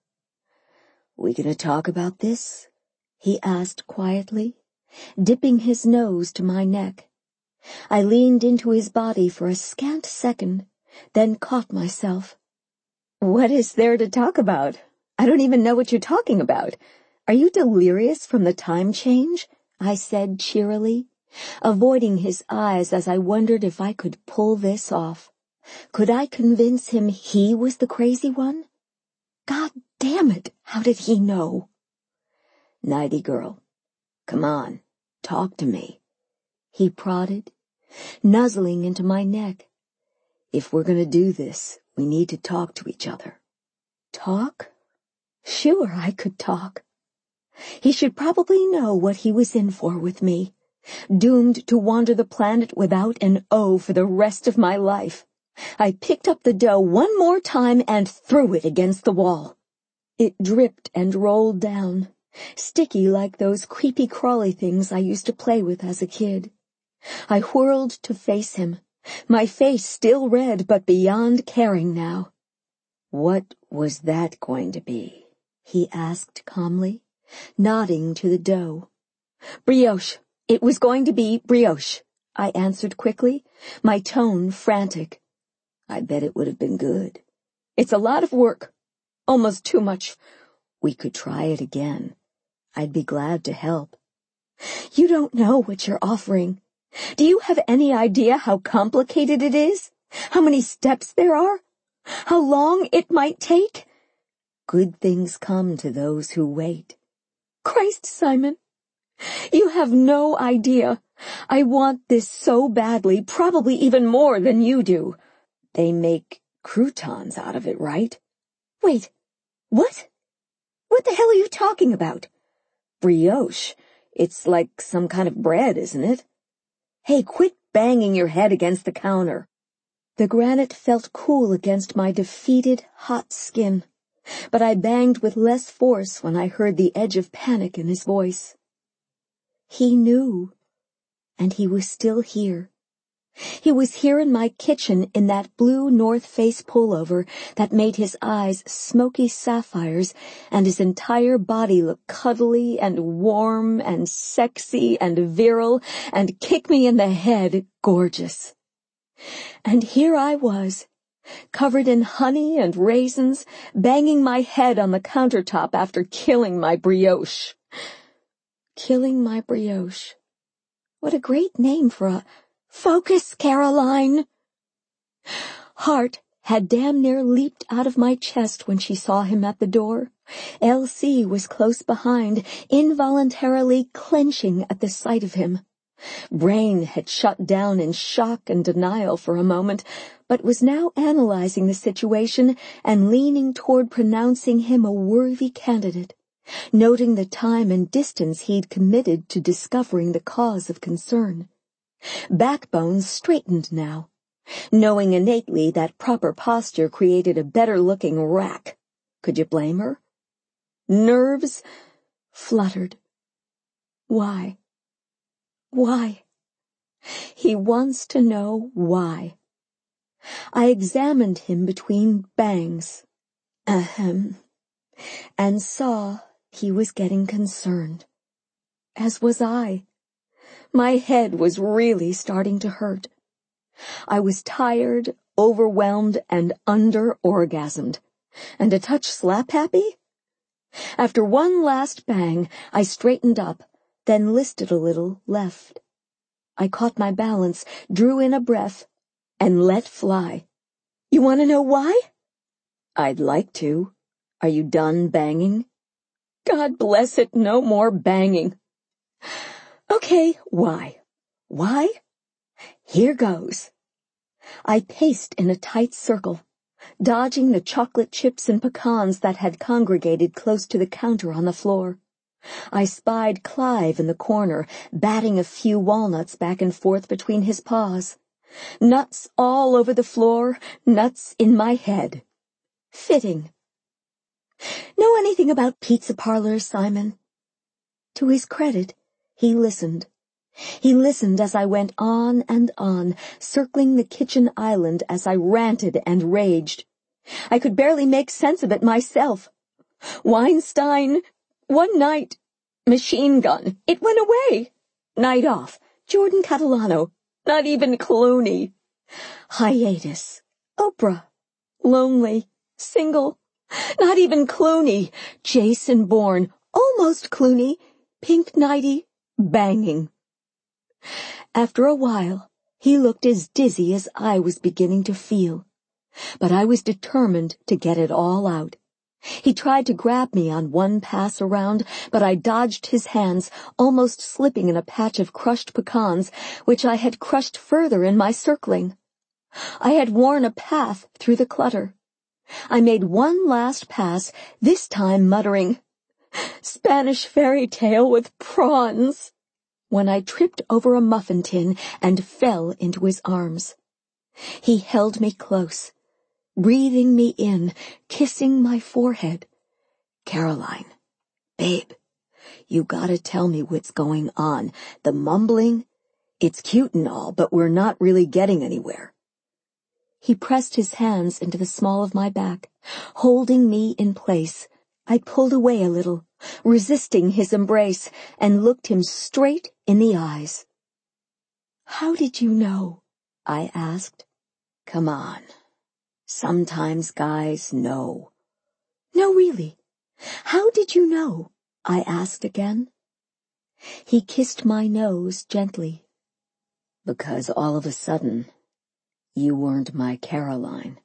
"We gonna talk about this?" he asked quietly, dipping his nose to my neck. I leaned into his body for a scant second, then caught myself. "What is there to talk about? I don't even know what you're talking about. Are you delirious from the time change?" I said cheerily, avoiding his eyes as I wondered if I could pull this off. Could I convince him he was the crazy one? God damn it, how did he know? "Nighty girl, come on, talk to me," he prodded, nuzzling into my neck. "If we're gonna do this, we need to talk to each other." Talk? Sure, I could talk. He should probably know what he was in for with me, doomed to wander the planet without an O for the rest of my life. I picked up the dough one more time and threw it against the wall. It dripped and rolled down, sticky like those creepy crawly things I used to play with as a kid. I whirled to face him, my face still red but beyond caring now. "What was that going to be?" he asked calmly, nodding to the dough. "Brioche. It was going to be brioche," I answered quickly, my tone frantic. "I bet it would have been good." "It's a lot of work. Almost too much." "We could try it again. I'd be glad to help." "You don't know what you're offering. Do you have any idea how complicated it is? How many steps there are? How long it might take?" "Good things come to those who wait." Christ, Simon, you have no idea. I want this so badly, probably even more than you do. They make croutons out of it, right? Wait, what? What the hell are you talking about? Brioche. It's like some kind of bread, isn't it? Hey, quit banging your head against the counter. The granite felt cool against my defeated, hot skin, but I banged with less force when I heard the edge of panic in his voice. He knew, and he was still here. He was here in my kitchen in that blue North Face pullover that made his eyes smoky sapphires and his entire body look cuddly and warm and sexy and virile and kick me in the head gorgeous. And here I was, covered in honey and raisins, banging my head on the countertop after killing my brioche. Killing my brioche. What a great name for a... Focus, Caroline! Heart had damn near leaped out of my chest when she saw him at the door. Elsie was close behind, involuntarily clenching at the sight of him. Brain had shut down in shock and denial for a moment, but was now analyzing the situation and leaning toward pronouncing him a worthy candidate, noting the time and distance he'd committed to discovering the cause of concern. Backbones straightened now. knowing innately that proper posture created a better-looking rack. Could you blame her? Nerves fluttered. Why? Why? He wants to know why. I examined him between bangs. Ahem. And saw he was getting concerned. As was I. My head was really starting to hurt. I was tired, overwhelmed, and under-orgasmed. And a touch slap-happy? After one last bang, I straightened up, then listed a little left. I caught my balance, drew in a breath, and let fly. You want to know why? I'd like to. Are you done banging? God bless it, no more banging. Okay, why? Why? Here goes. I paced in a tight circle, dodging the chocolate chips and pecans that had congregated close to the counter on the floor. I spied Clive in the corner, batting a few walnuts back and forth between his paws. Nuts all over the floor, nuts in my head. Fitting. Know anything about pizza parlors, Simon? To his credit, he listened. He listened as I went on and on, circling the kitchen island as I ranted and raged. I could barely make sense of it myself. Weinstein, one night. Machine gun, it went away. Night off, Jordan Catalano, not even Clooney. Hiatus, Oprah, lonely, single, not even Clooney. Jason Bourne, almost Clooney, pink nightie, banging. After a while, he looked as dizzy as I was beginning to feel. But I was determined to get it all out. He tried to grab me on one pass around, but I dodged his hands, almost slipping in a patch of crushed pecans, which I had crushed further in my circling. I had worn a path through the clutter. I made one last pass, this time muttering, Spanish fairy tale with prawns, when I tripped over a muffin tin and fell into his arms. He held me close, breathing me in, kissing my forehead. Caroline, babe, you gotta tell me what's going on. The mumbling, it's cute and all, but we're not really getting anywhere. He pressed his hands into the small of my back, holding me in place. I pulled away a little, resisting his embrace, and looked him straight in the eyes. How did you know? I asked. Come on. Sometimes guys know. No, really. How did you know? I asked again. He kissed my nose gently. Because all of a sudden, you weren't my Caroline.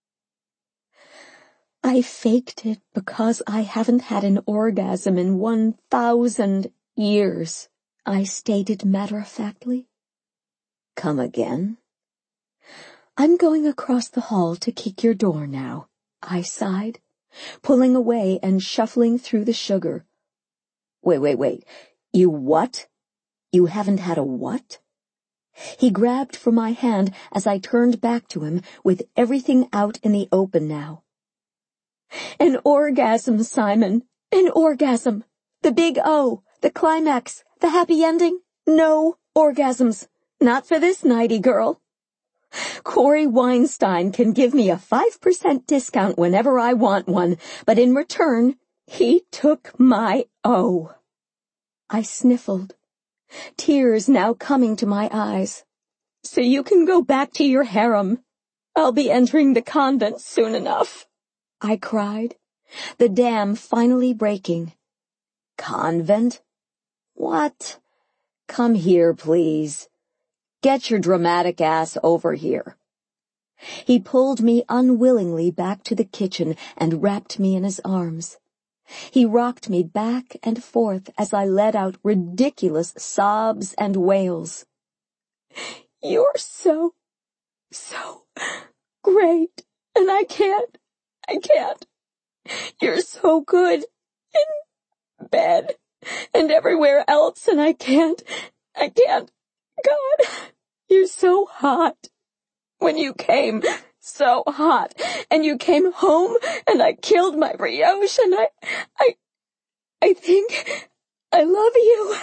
I faked it because I haven't had an orgasm in 1,000 years, I stated matter-of-factly. Come again? I'm going across the hall to kick your door now, I sighed, pulling away and shuffling through the sugar. Wait. You what? You haven't had a what? He grabbed for my hand as I turned back to him, with everything out in the open now. An orgasm, Simon. An orgasm. The big O, the climax, the happy ending. No orgasms. Not for this nighty girl. Corey Weinstein can give me a 5% discount whenever I want one, but in return, he took my O. I sniffled, tears now coming to my eyes. So you can go back to your harem. I'll be entering the convent soon enough, I cried, the dam finally breaking. Convent? What? Come here, please. Get your dramatic ass over here. He pulled me unwillingly back to the kitchen and wrapped me in his arms. He rocked me back and forth as I let out ridiculous sobs and wails. You're so great, and I can't. You're so good in bed and everywhere else, and I can't. God, you're so hot. when you came so hot, and you came home, and I killed my brioche, and I think I love you.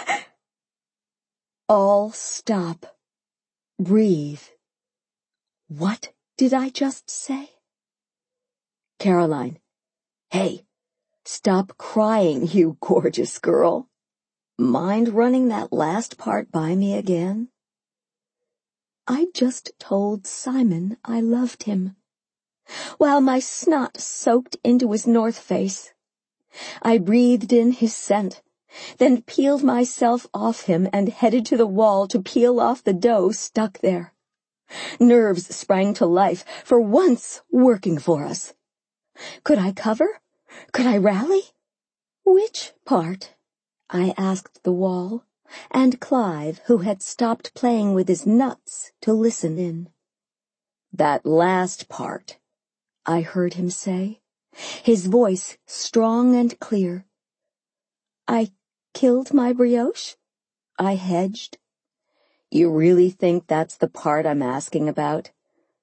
All stop. Breathe. What did I just say? Caroline. Hey, stop crying, you gorgeous girl. Mind running that last part by me again? I just told Simon I loved him, while my snot soaked into his North Face. I breathed in his scent, then peeled myself off him and headed to the wall to peel off the dough stuck there. Nerves sprang to life, for once working for us. Could I cover? Could I rally? Which part? I asked the wall, and Clive, who had stopped playing with his nuts to listen in. That last part, I heard him say, his voice strong and clear. I killed my brioche? I hedged. You really think that's the part I'm asking about?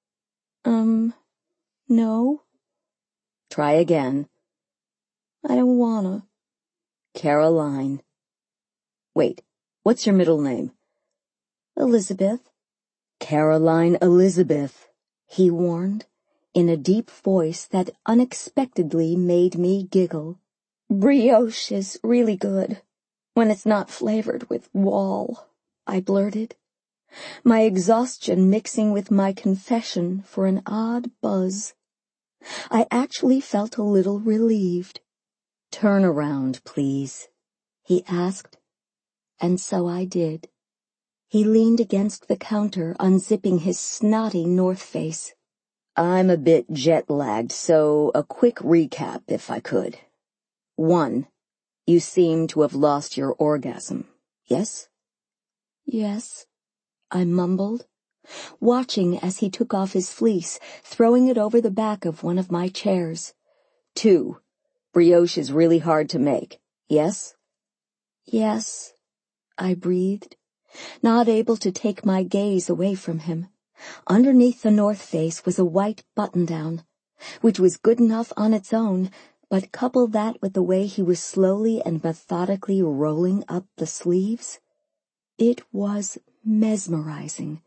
No. Try again. I don't wanna. Caroline. Wait, what's your middle name? Elizabeth. Caroline Elizabeth, he warned, in a deep voice that unexpectedly made me giggle. Brioche is really good, when it's not flavored with wall, I blurted, my exhaustion mixing with my confession for an odd buzz. I actually felt a little relieved. Turn around, please, he asked, and so I did. He leaned against the counter, unzipping his snotty North Face. I'm a bit jet-lagged, so a quick recap, if I could. 1. You seem to have lost your orgasm, yes? Yes, I mumbled, watching as he took off his fleece, throwing it over the back of one of my chairs. 2. Brioche is really hard to make, yes? Yes, I breathed, not able to take my gaze away from him. Underneath the North Face was a white button-down, which was good enough on its own, but couple that with the way he was slowly and methodically rolling up the sleeves, it was mesmerizing.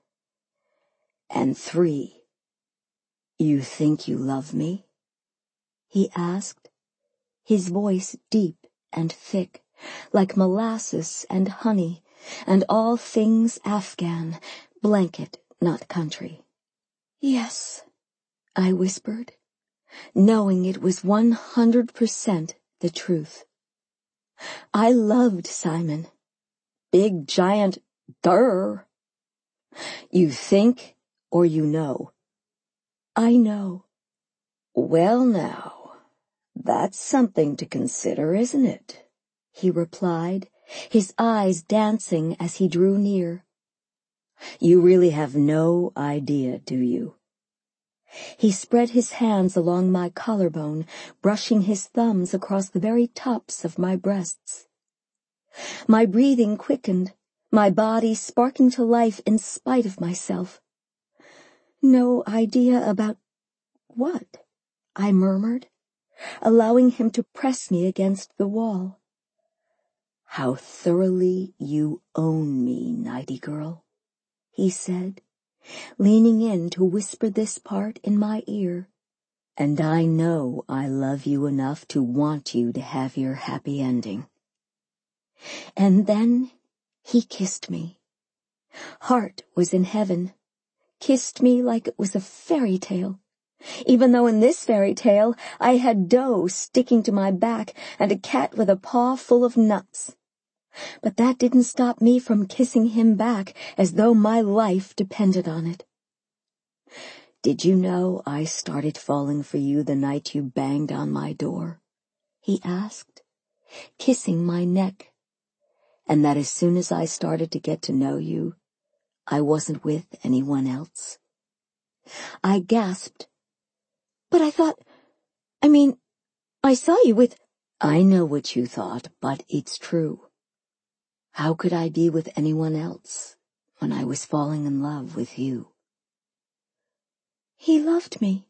And 3. You think you love me? He asked, his voice deep and thick, like molasses and honey, and all things Afghan, blanket, not country. Yes, I whispered, knowing it was 100% the truth. I loved Simon. Big, giant, durr. You think, or you know? I know. Well now, that's something to consider, isn't it? He replied, his eyes dancing as he drew near. You really have no idea, do you? He spread his hands along my collarbone, brushing his thumbs across the very tops of my breasts. My breathing quickened, my body sparking to life in spite of myself. No idea about what? I murmured, allowing him to press me against the wall. How thoroughly you own me, nighty girl, he said, leaning in to whisper this part in my ear. And I know I love you enough to want you to have your happy ending. And then he kissed me. Heart was in heaven, kissed me like it was a fairy tale, even though in this fairy tale I had dough sticking to my back and a cat with a paw full of nuts. But that didn't stop me from kissing him back as though my life depended on it. Did you know I started falling for you the night you banged on my door? He asked, kissing my neck. And that as soon as I started to get to know you, I wasn't with anyone else? I gasped. But I saw you with... I know what you thought, but it's true. How could I be with anyone else when I was falling in love with you? He loved me.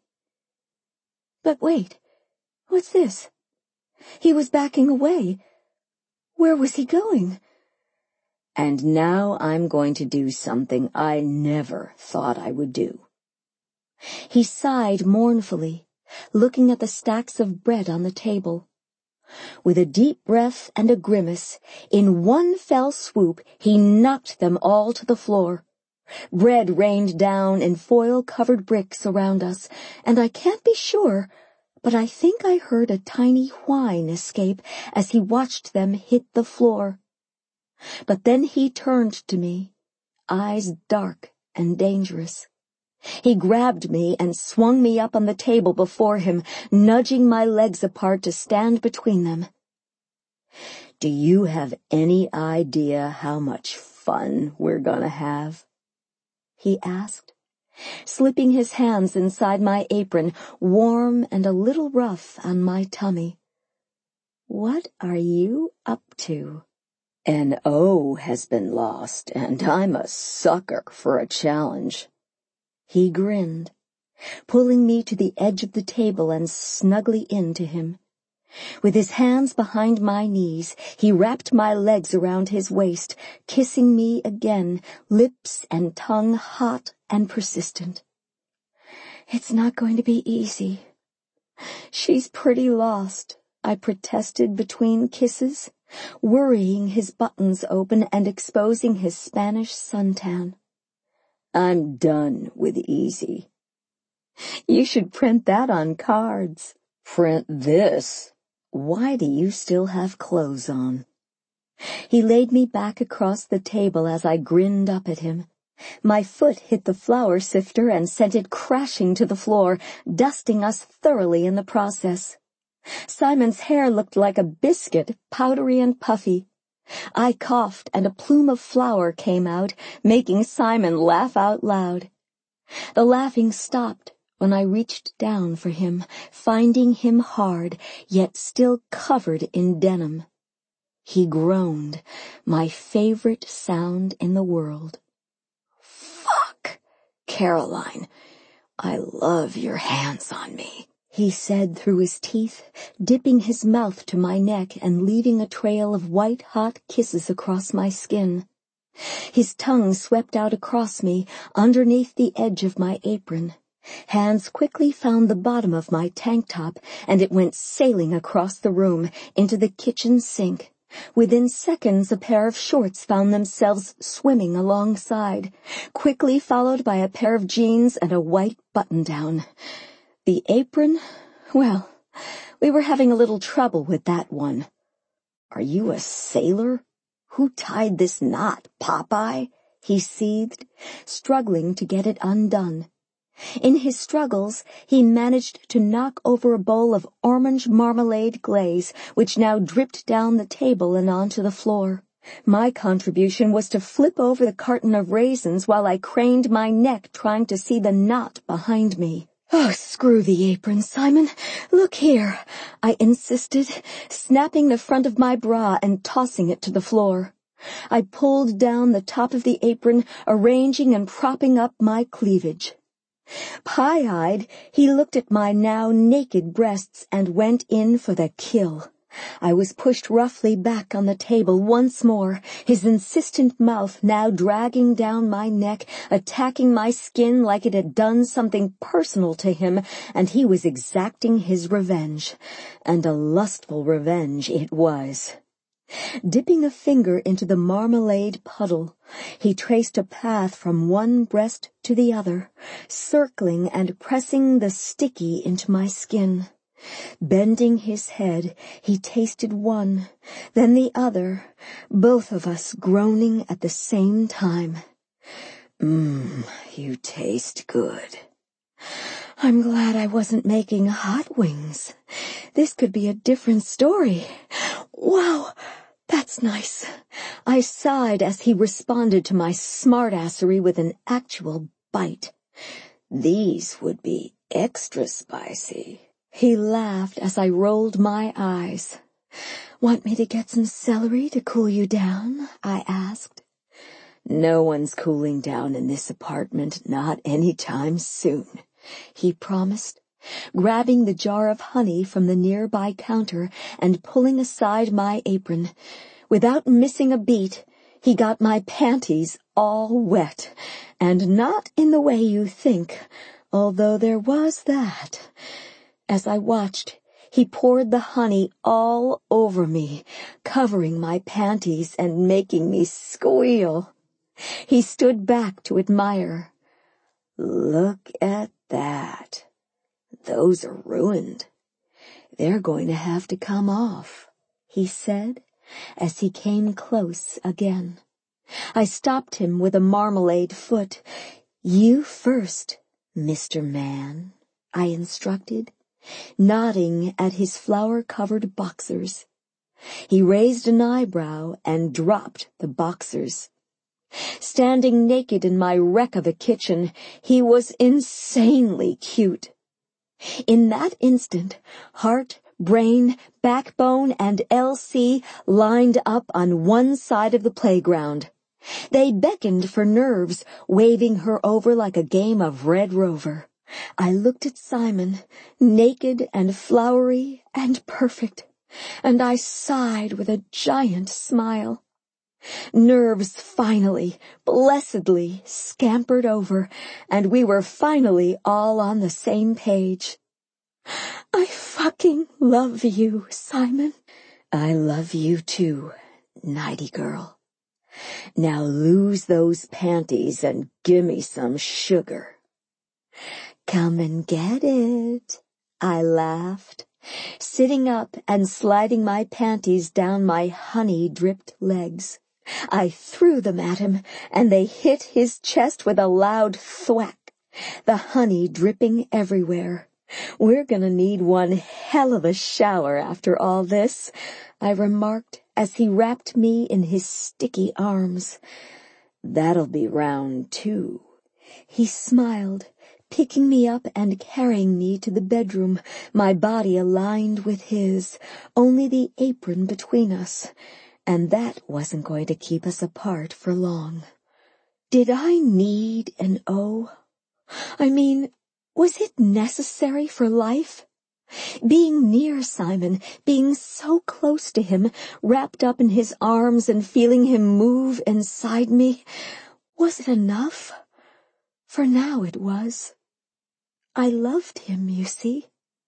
But wait, what's this? He was backing away. Where was he going? And now I'm going to do something I never thought I would do. He sighed mournfully, looking at the stacks of bread on the table. With a deep breath and a grimace, in one fell swoop, he knocked them all to the floor. Bread rained down in foil-covered bricks around us, and I can't be sure, but I think I heard a tiny whine escape as he watched them hit the floor. But then he turned to me, eyes dark and dangerous. He grabbed me and swung me up on the table before him, nudging my legs apart to stand between them. Do you have any idea how much fun we're gonna have? He asked, slipping his hands inside my apron, warm and a little rough on my tummy. What are you up to? An O has been lost, and I'm a sucker for a challenge. He grinned, pulling me to the edge of the table and snugly into him. With his hands behind my knees, he wrapped my legs around his waist, kissing me again, lips and tongue hot and persistent. It's not going to be easy. She's pretty lost, I protested between kisses, worrying his buttons open and exposing his Spanish suntan. I'm done with easy. You should print that on cards. Print this? Why do you still have clothes on? He laid me back across the table as I grinned up at him. My foot hit the flour sifter and sent it crashing to the floor, dusting us thoroughly in the process. Simon's hair looked like a biscuit, powdery and puffy. I coughed and a plume of flour came out, making Simon laugh out loud. The laughing stopped when I reached down for him, finding him hard, yet still covered in denim. He groaned, my favorite sound in the world. Fuck, Caroline, I love your hands on me, he said through his teeth, dipping his mouth to my neck and leaving a trail of white-hot kisses across my skin. His tongue swept out across me, underneath the edge of my apron. Hands quickly found the bottom of my tank top, and it went sailing across the room, into the kitchen sink. Within seconds, a pair of shorts found themselves swimming alongside, quickly followed by a pair of jeans and a white button-down. The apron? Well, we were having a little trouble with that one. Are you a sailor? Who tied this knot, Popeye? He seethed, struggling to get it undone. In his struggles, he managed to knock over a bowl of orange marmalade glaze, which now dripped down the table and onto the floor. My contribution was to flip over the carton of raisins while I craned my neck trying to see the knot behind me. Oh, screw the apron, Simon. Look here, I insisted, snapping the front of my bra and tossing it to the floor. I pulled down the top of the apron, arranging and propping up my cleavage. Pie-eyed, he looked at my now naked breasts and went in for the kill. I was pushed roughly back on the table once more, his insistent mouth now dragging down my neck, attacking my skin like it had done something personal to him, and he was exacting his revenge. And a lustful revenge it was. Dipping a finger into the marmalade puddle, he traced a path from one breast to the other, circling and pressing the sticky into my skin. Bending his head, he tasted one, then the other, both of us groaning at the same time. You taste good. I'm glad I wasn't making hot wings. This could be a different story. Wow, that's nice. I sighed as he responded to my smartassery with an actual bite. These would be extra spicy. He laughed as I rolled my eyes. Want me to get some celery to cool you down? I asked. No one's cooling down in this apartment, not any time soon. he promised, grabbing the jar of honey from the nearby counter and pulling aside my apron. Without missing a beat, he got my panties all wet, and not in the way you think, although there was that. As I watched, he poured the honey all over me, covering my panties and making me squeal. He stood back to admire. "Look at that. Those are ruined. They're going to have to come off," he said, as he came close again. I stopped him with a marmalade foot. "You first, Mr. Man," I instructed, nodding at his flour-covered boxers. He raised an eyebrow and dropped the boxers. Standing naked in my wreck of a kitchen, he was insanely cute. In that instant, heart, brain, backbone, and Elsie lined up on one side of the playground. They beckoned for Nerves, waving her over like a game of Red Rover. I looked at Simon, naked and flowery and perfect, and I sighed with a giant smile. Nerves finally, blessedly, scampered over, and we were finally all on the same page. "I fucking love you, Simon." "I love you too, nighty girl. Now lose those panties and gimme some sugar." "Come and get it," I laughed, sitting up and sliding my panties down my honey-dripped legs. I threw them at him, and they hit his chest with a loud thwack, the honey dripping everywhere. "We're gonna need one hell of a shower after all this," I remarked as he wrapped me in his sticky arms. "That'll be round 2. He smiled, picking me up and carrying me to the bedroom, my body aligned with his, only the apron between us, and that wasn't going to keep us apart for long. Did I need an O? I mean, was it necessary for life? Being near Simon, being so close to him, wrapped up in his arms and feeling him move inside me, was it enough? For now it was. I loved him, you see.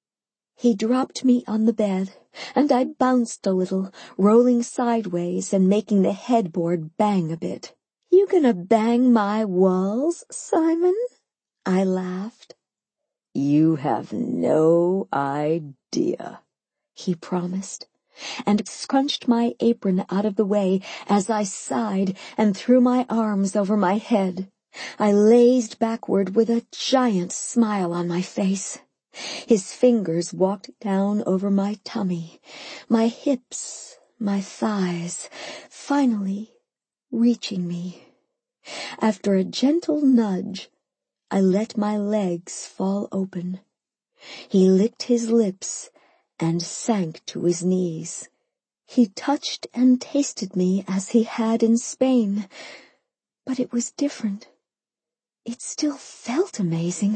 He dropped me on the bed, and I bounced a little, rolling sideways and making the headboard bang a bit. "You gonna bang my walls, Simon?" I laughed. "You have no idea," he promised, and scrunched my apron out of the way as I sighed and threw my arms over my head. I lazed backward with a giant smile on my face. His fingers walked down over my tummy, my hips, my thighs, finally reaching me. After a gentle nudge, I let my legs fall open. He licked his lips and sank to his knees. He touched and tasted me as he had in Spain, but it was different. It still felt amazing,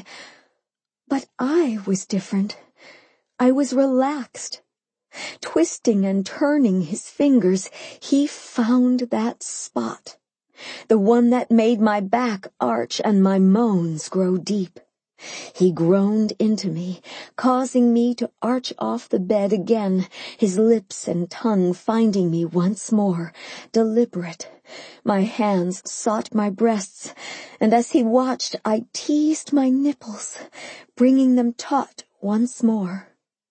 but I was different. I was relaxed. Twisting and turning his fingers, he found that spot, the one that made my back arch and my moans grow deep. He groaned into me, causing me to arch off the bed again, his lips and tongue finding me once more, deliberate. My hands sought my breasts, and as he watched, I teased my nipples, bringing them taut once more.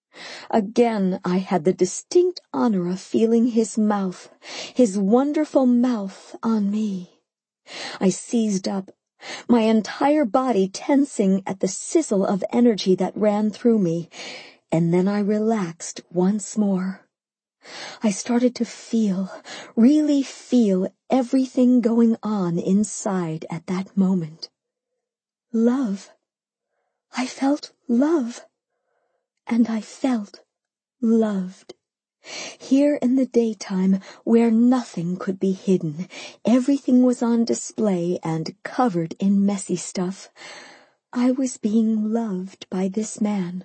Again I had the distinct honor of feeling his mouth, his wonderful mouth on me. I seized up, my entire body tensing at the sizzle of energy that ran through me, and then I relaxed once more. I started to feel, really feel everything going on inside at that moment. Love. I felt love. And I felt loved. Here in the daytime, where nothing could be hidden, everything was on display and covered in messy stuff. I was being loved by this man.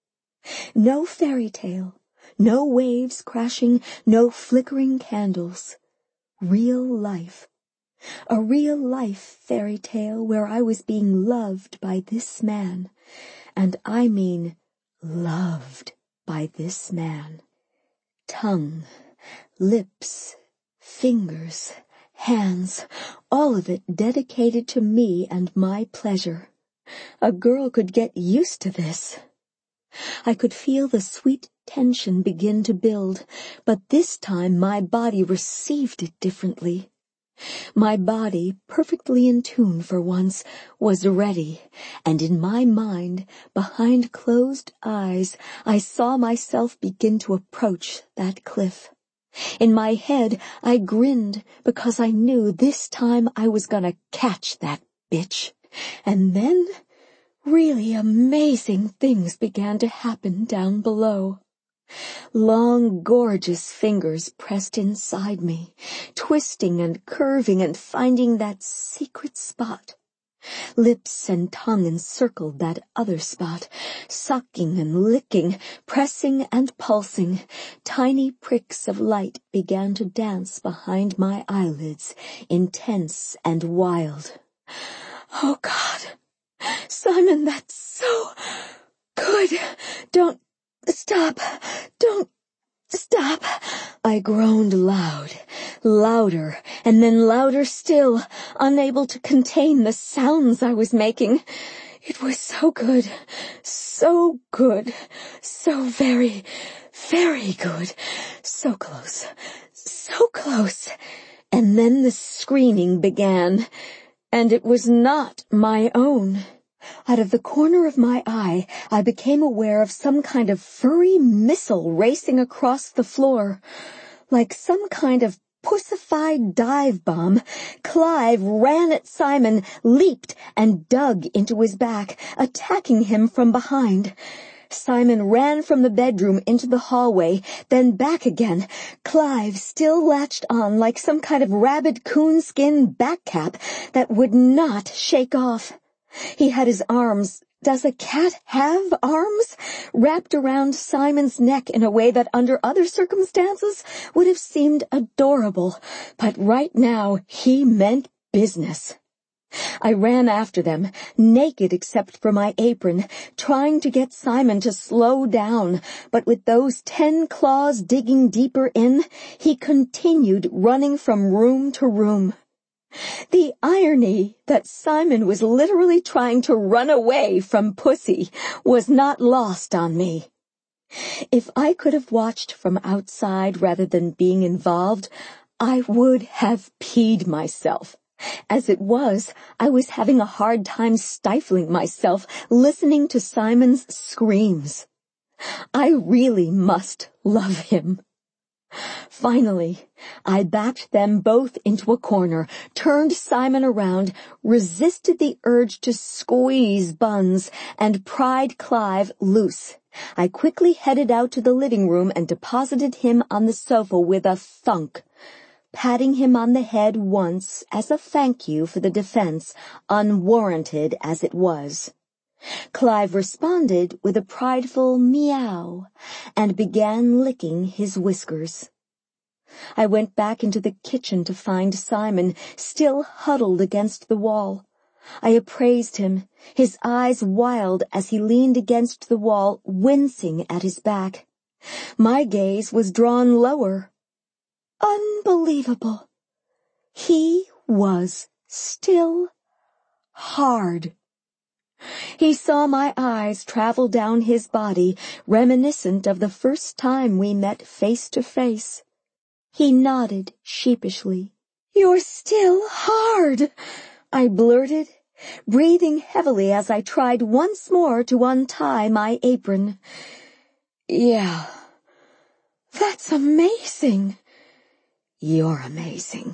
No fairy tale, no waves crashing, no flickering candles. Real life. A real life fairy tale where I was being loved by this man. And I mean loved by this man. Tongue, lips, fingers, hands, all of it dedicated to me and my pleasure. A girl could get used to this. I could feel the sweet tension begin to build, but this time my body received it differently. My body, perfectly in tune for once, was ready, and in my mind, behind closed eyes, I saw myself begin to approach that cliff. In my head, I grinned because I knew this time I was gonna catch that bitch. And then, really amazing things began to happen down below. Long, gorgeous fingers pressed inside me, twisting and curving and finding that secret spot. Lips and tongue encircled that other spot, sucking and licking, pressing and pulsing. Tiny pricks of light began to dance behind my eyelids, intense and wild. Oh, God! Simon, that's so good! Don't stop! Don't stop! I groaned loud, louder, and then louder still, unable to contain the sounds I was making. It was so good, so very, very good. So close, so close. And then the screaming began, and it was not my own. Out of the corner of my eye, I became aware of some kind of furry missile racing across the floor. Like some kind of pussified dive bomb, Clive ran at Simon, leaped, and dug into his back, attacking him from behind. Simon ran from the bedroom into the hallway, then back again, Clive still latched on like some kind of rabid coonskin back cap that would not shake off. He had his arms, does a cat have arms, wrapped around Simon's neck in a way that under other circumstances would have seemed adorable, but right now he meant business. I ran after them, naked except for my apron, trying to get Simon to slow down, but with those 10 claws digging deeper in, he continued running from room to room. The irony that Simon was literally trying to run away from Pussy was not lost on me. If I could have watched from outside rather than being involved, I would have peed myself. As it was, I was having a hard time stifling myself, listening to Simon's screams. I really must love him. Finally, I backed them both into a corner, turned Simon around, resisted the urge to squeeze Buns, and pried Clive loose. I quickly headed out to the living room and deposited him on the sofa with a thunk, patting him on the head once as a thank you for the defense, unwarranted as it was. Clive responded with a prideful meow and began licking his whiskers. I went back into the kitchen to find Simon, still huddled against the wall. I appraised him, his eyes wild as he leaned against the wall, wincing at his back. My gaze was drawn lower. Unbelievable. He was still hard. He saw my eyes travel down his body, reminiscent of the first time we met face to face. He nodded sheepishly. "You're still hard," I blurted, breathing heavily as I tried once more to untie my apron. "Yeah, that's amazing." "You're amazing."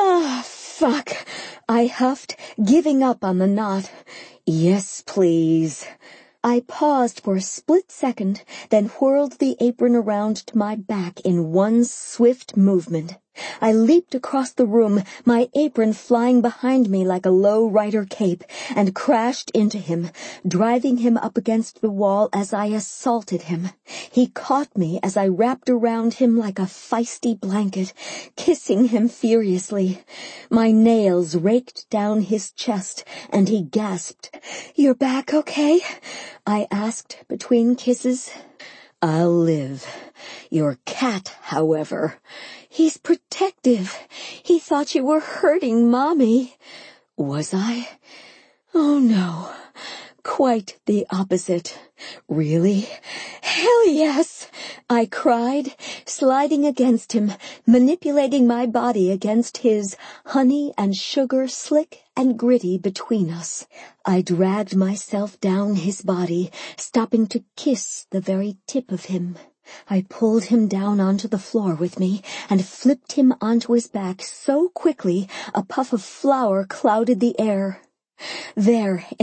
Fuck, I huffed, giving up on the knot. "Yes, please." I paused for a split second, then whirled the apron around to my back in one swift movement. I leaped across the room, my apron flying behind me like a low rider cape, and crashed into him, driving him up against the wall as I assaulted him. He caught me as I wrapped around him like a feisty blanket, kissing him furiously. My nails raked down his chest, and he gasped. "You're back okay?" I asked between kisses. "I'll live. Your cat, however." "He's protective. He thought you were hurting Mommy." "Was I? Oh no. Quite the opposite." "Really?" "Hell yes!" I cried, sliding against him, manipulating my body against his, honey and sugar slick and gritty between us. I dragged myself down his body, stopping to kiss the very tip of him. I pulled him down onto the floor with me and flipped him onto his back so quickly a puff of flour clouded the air. There,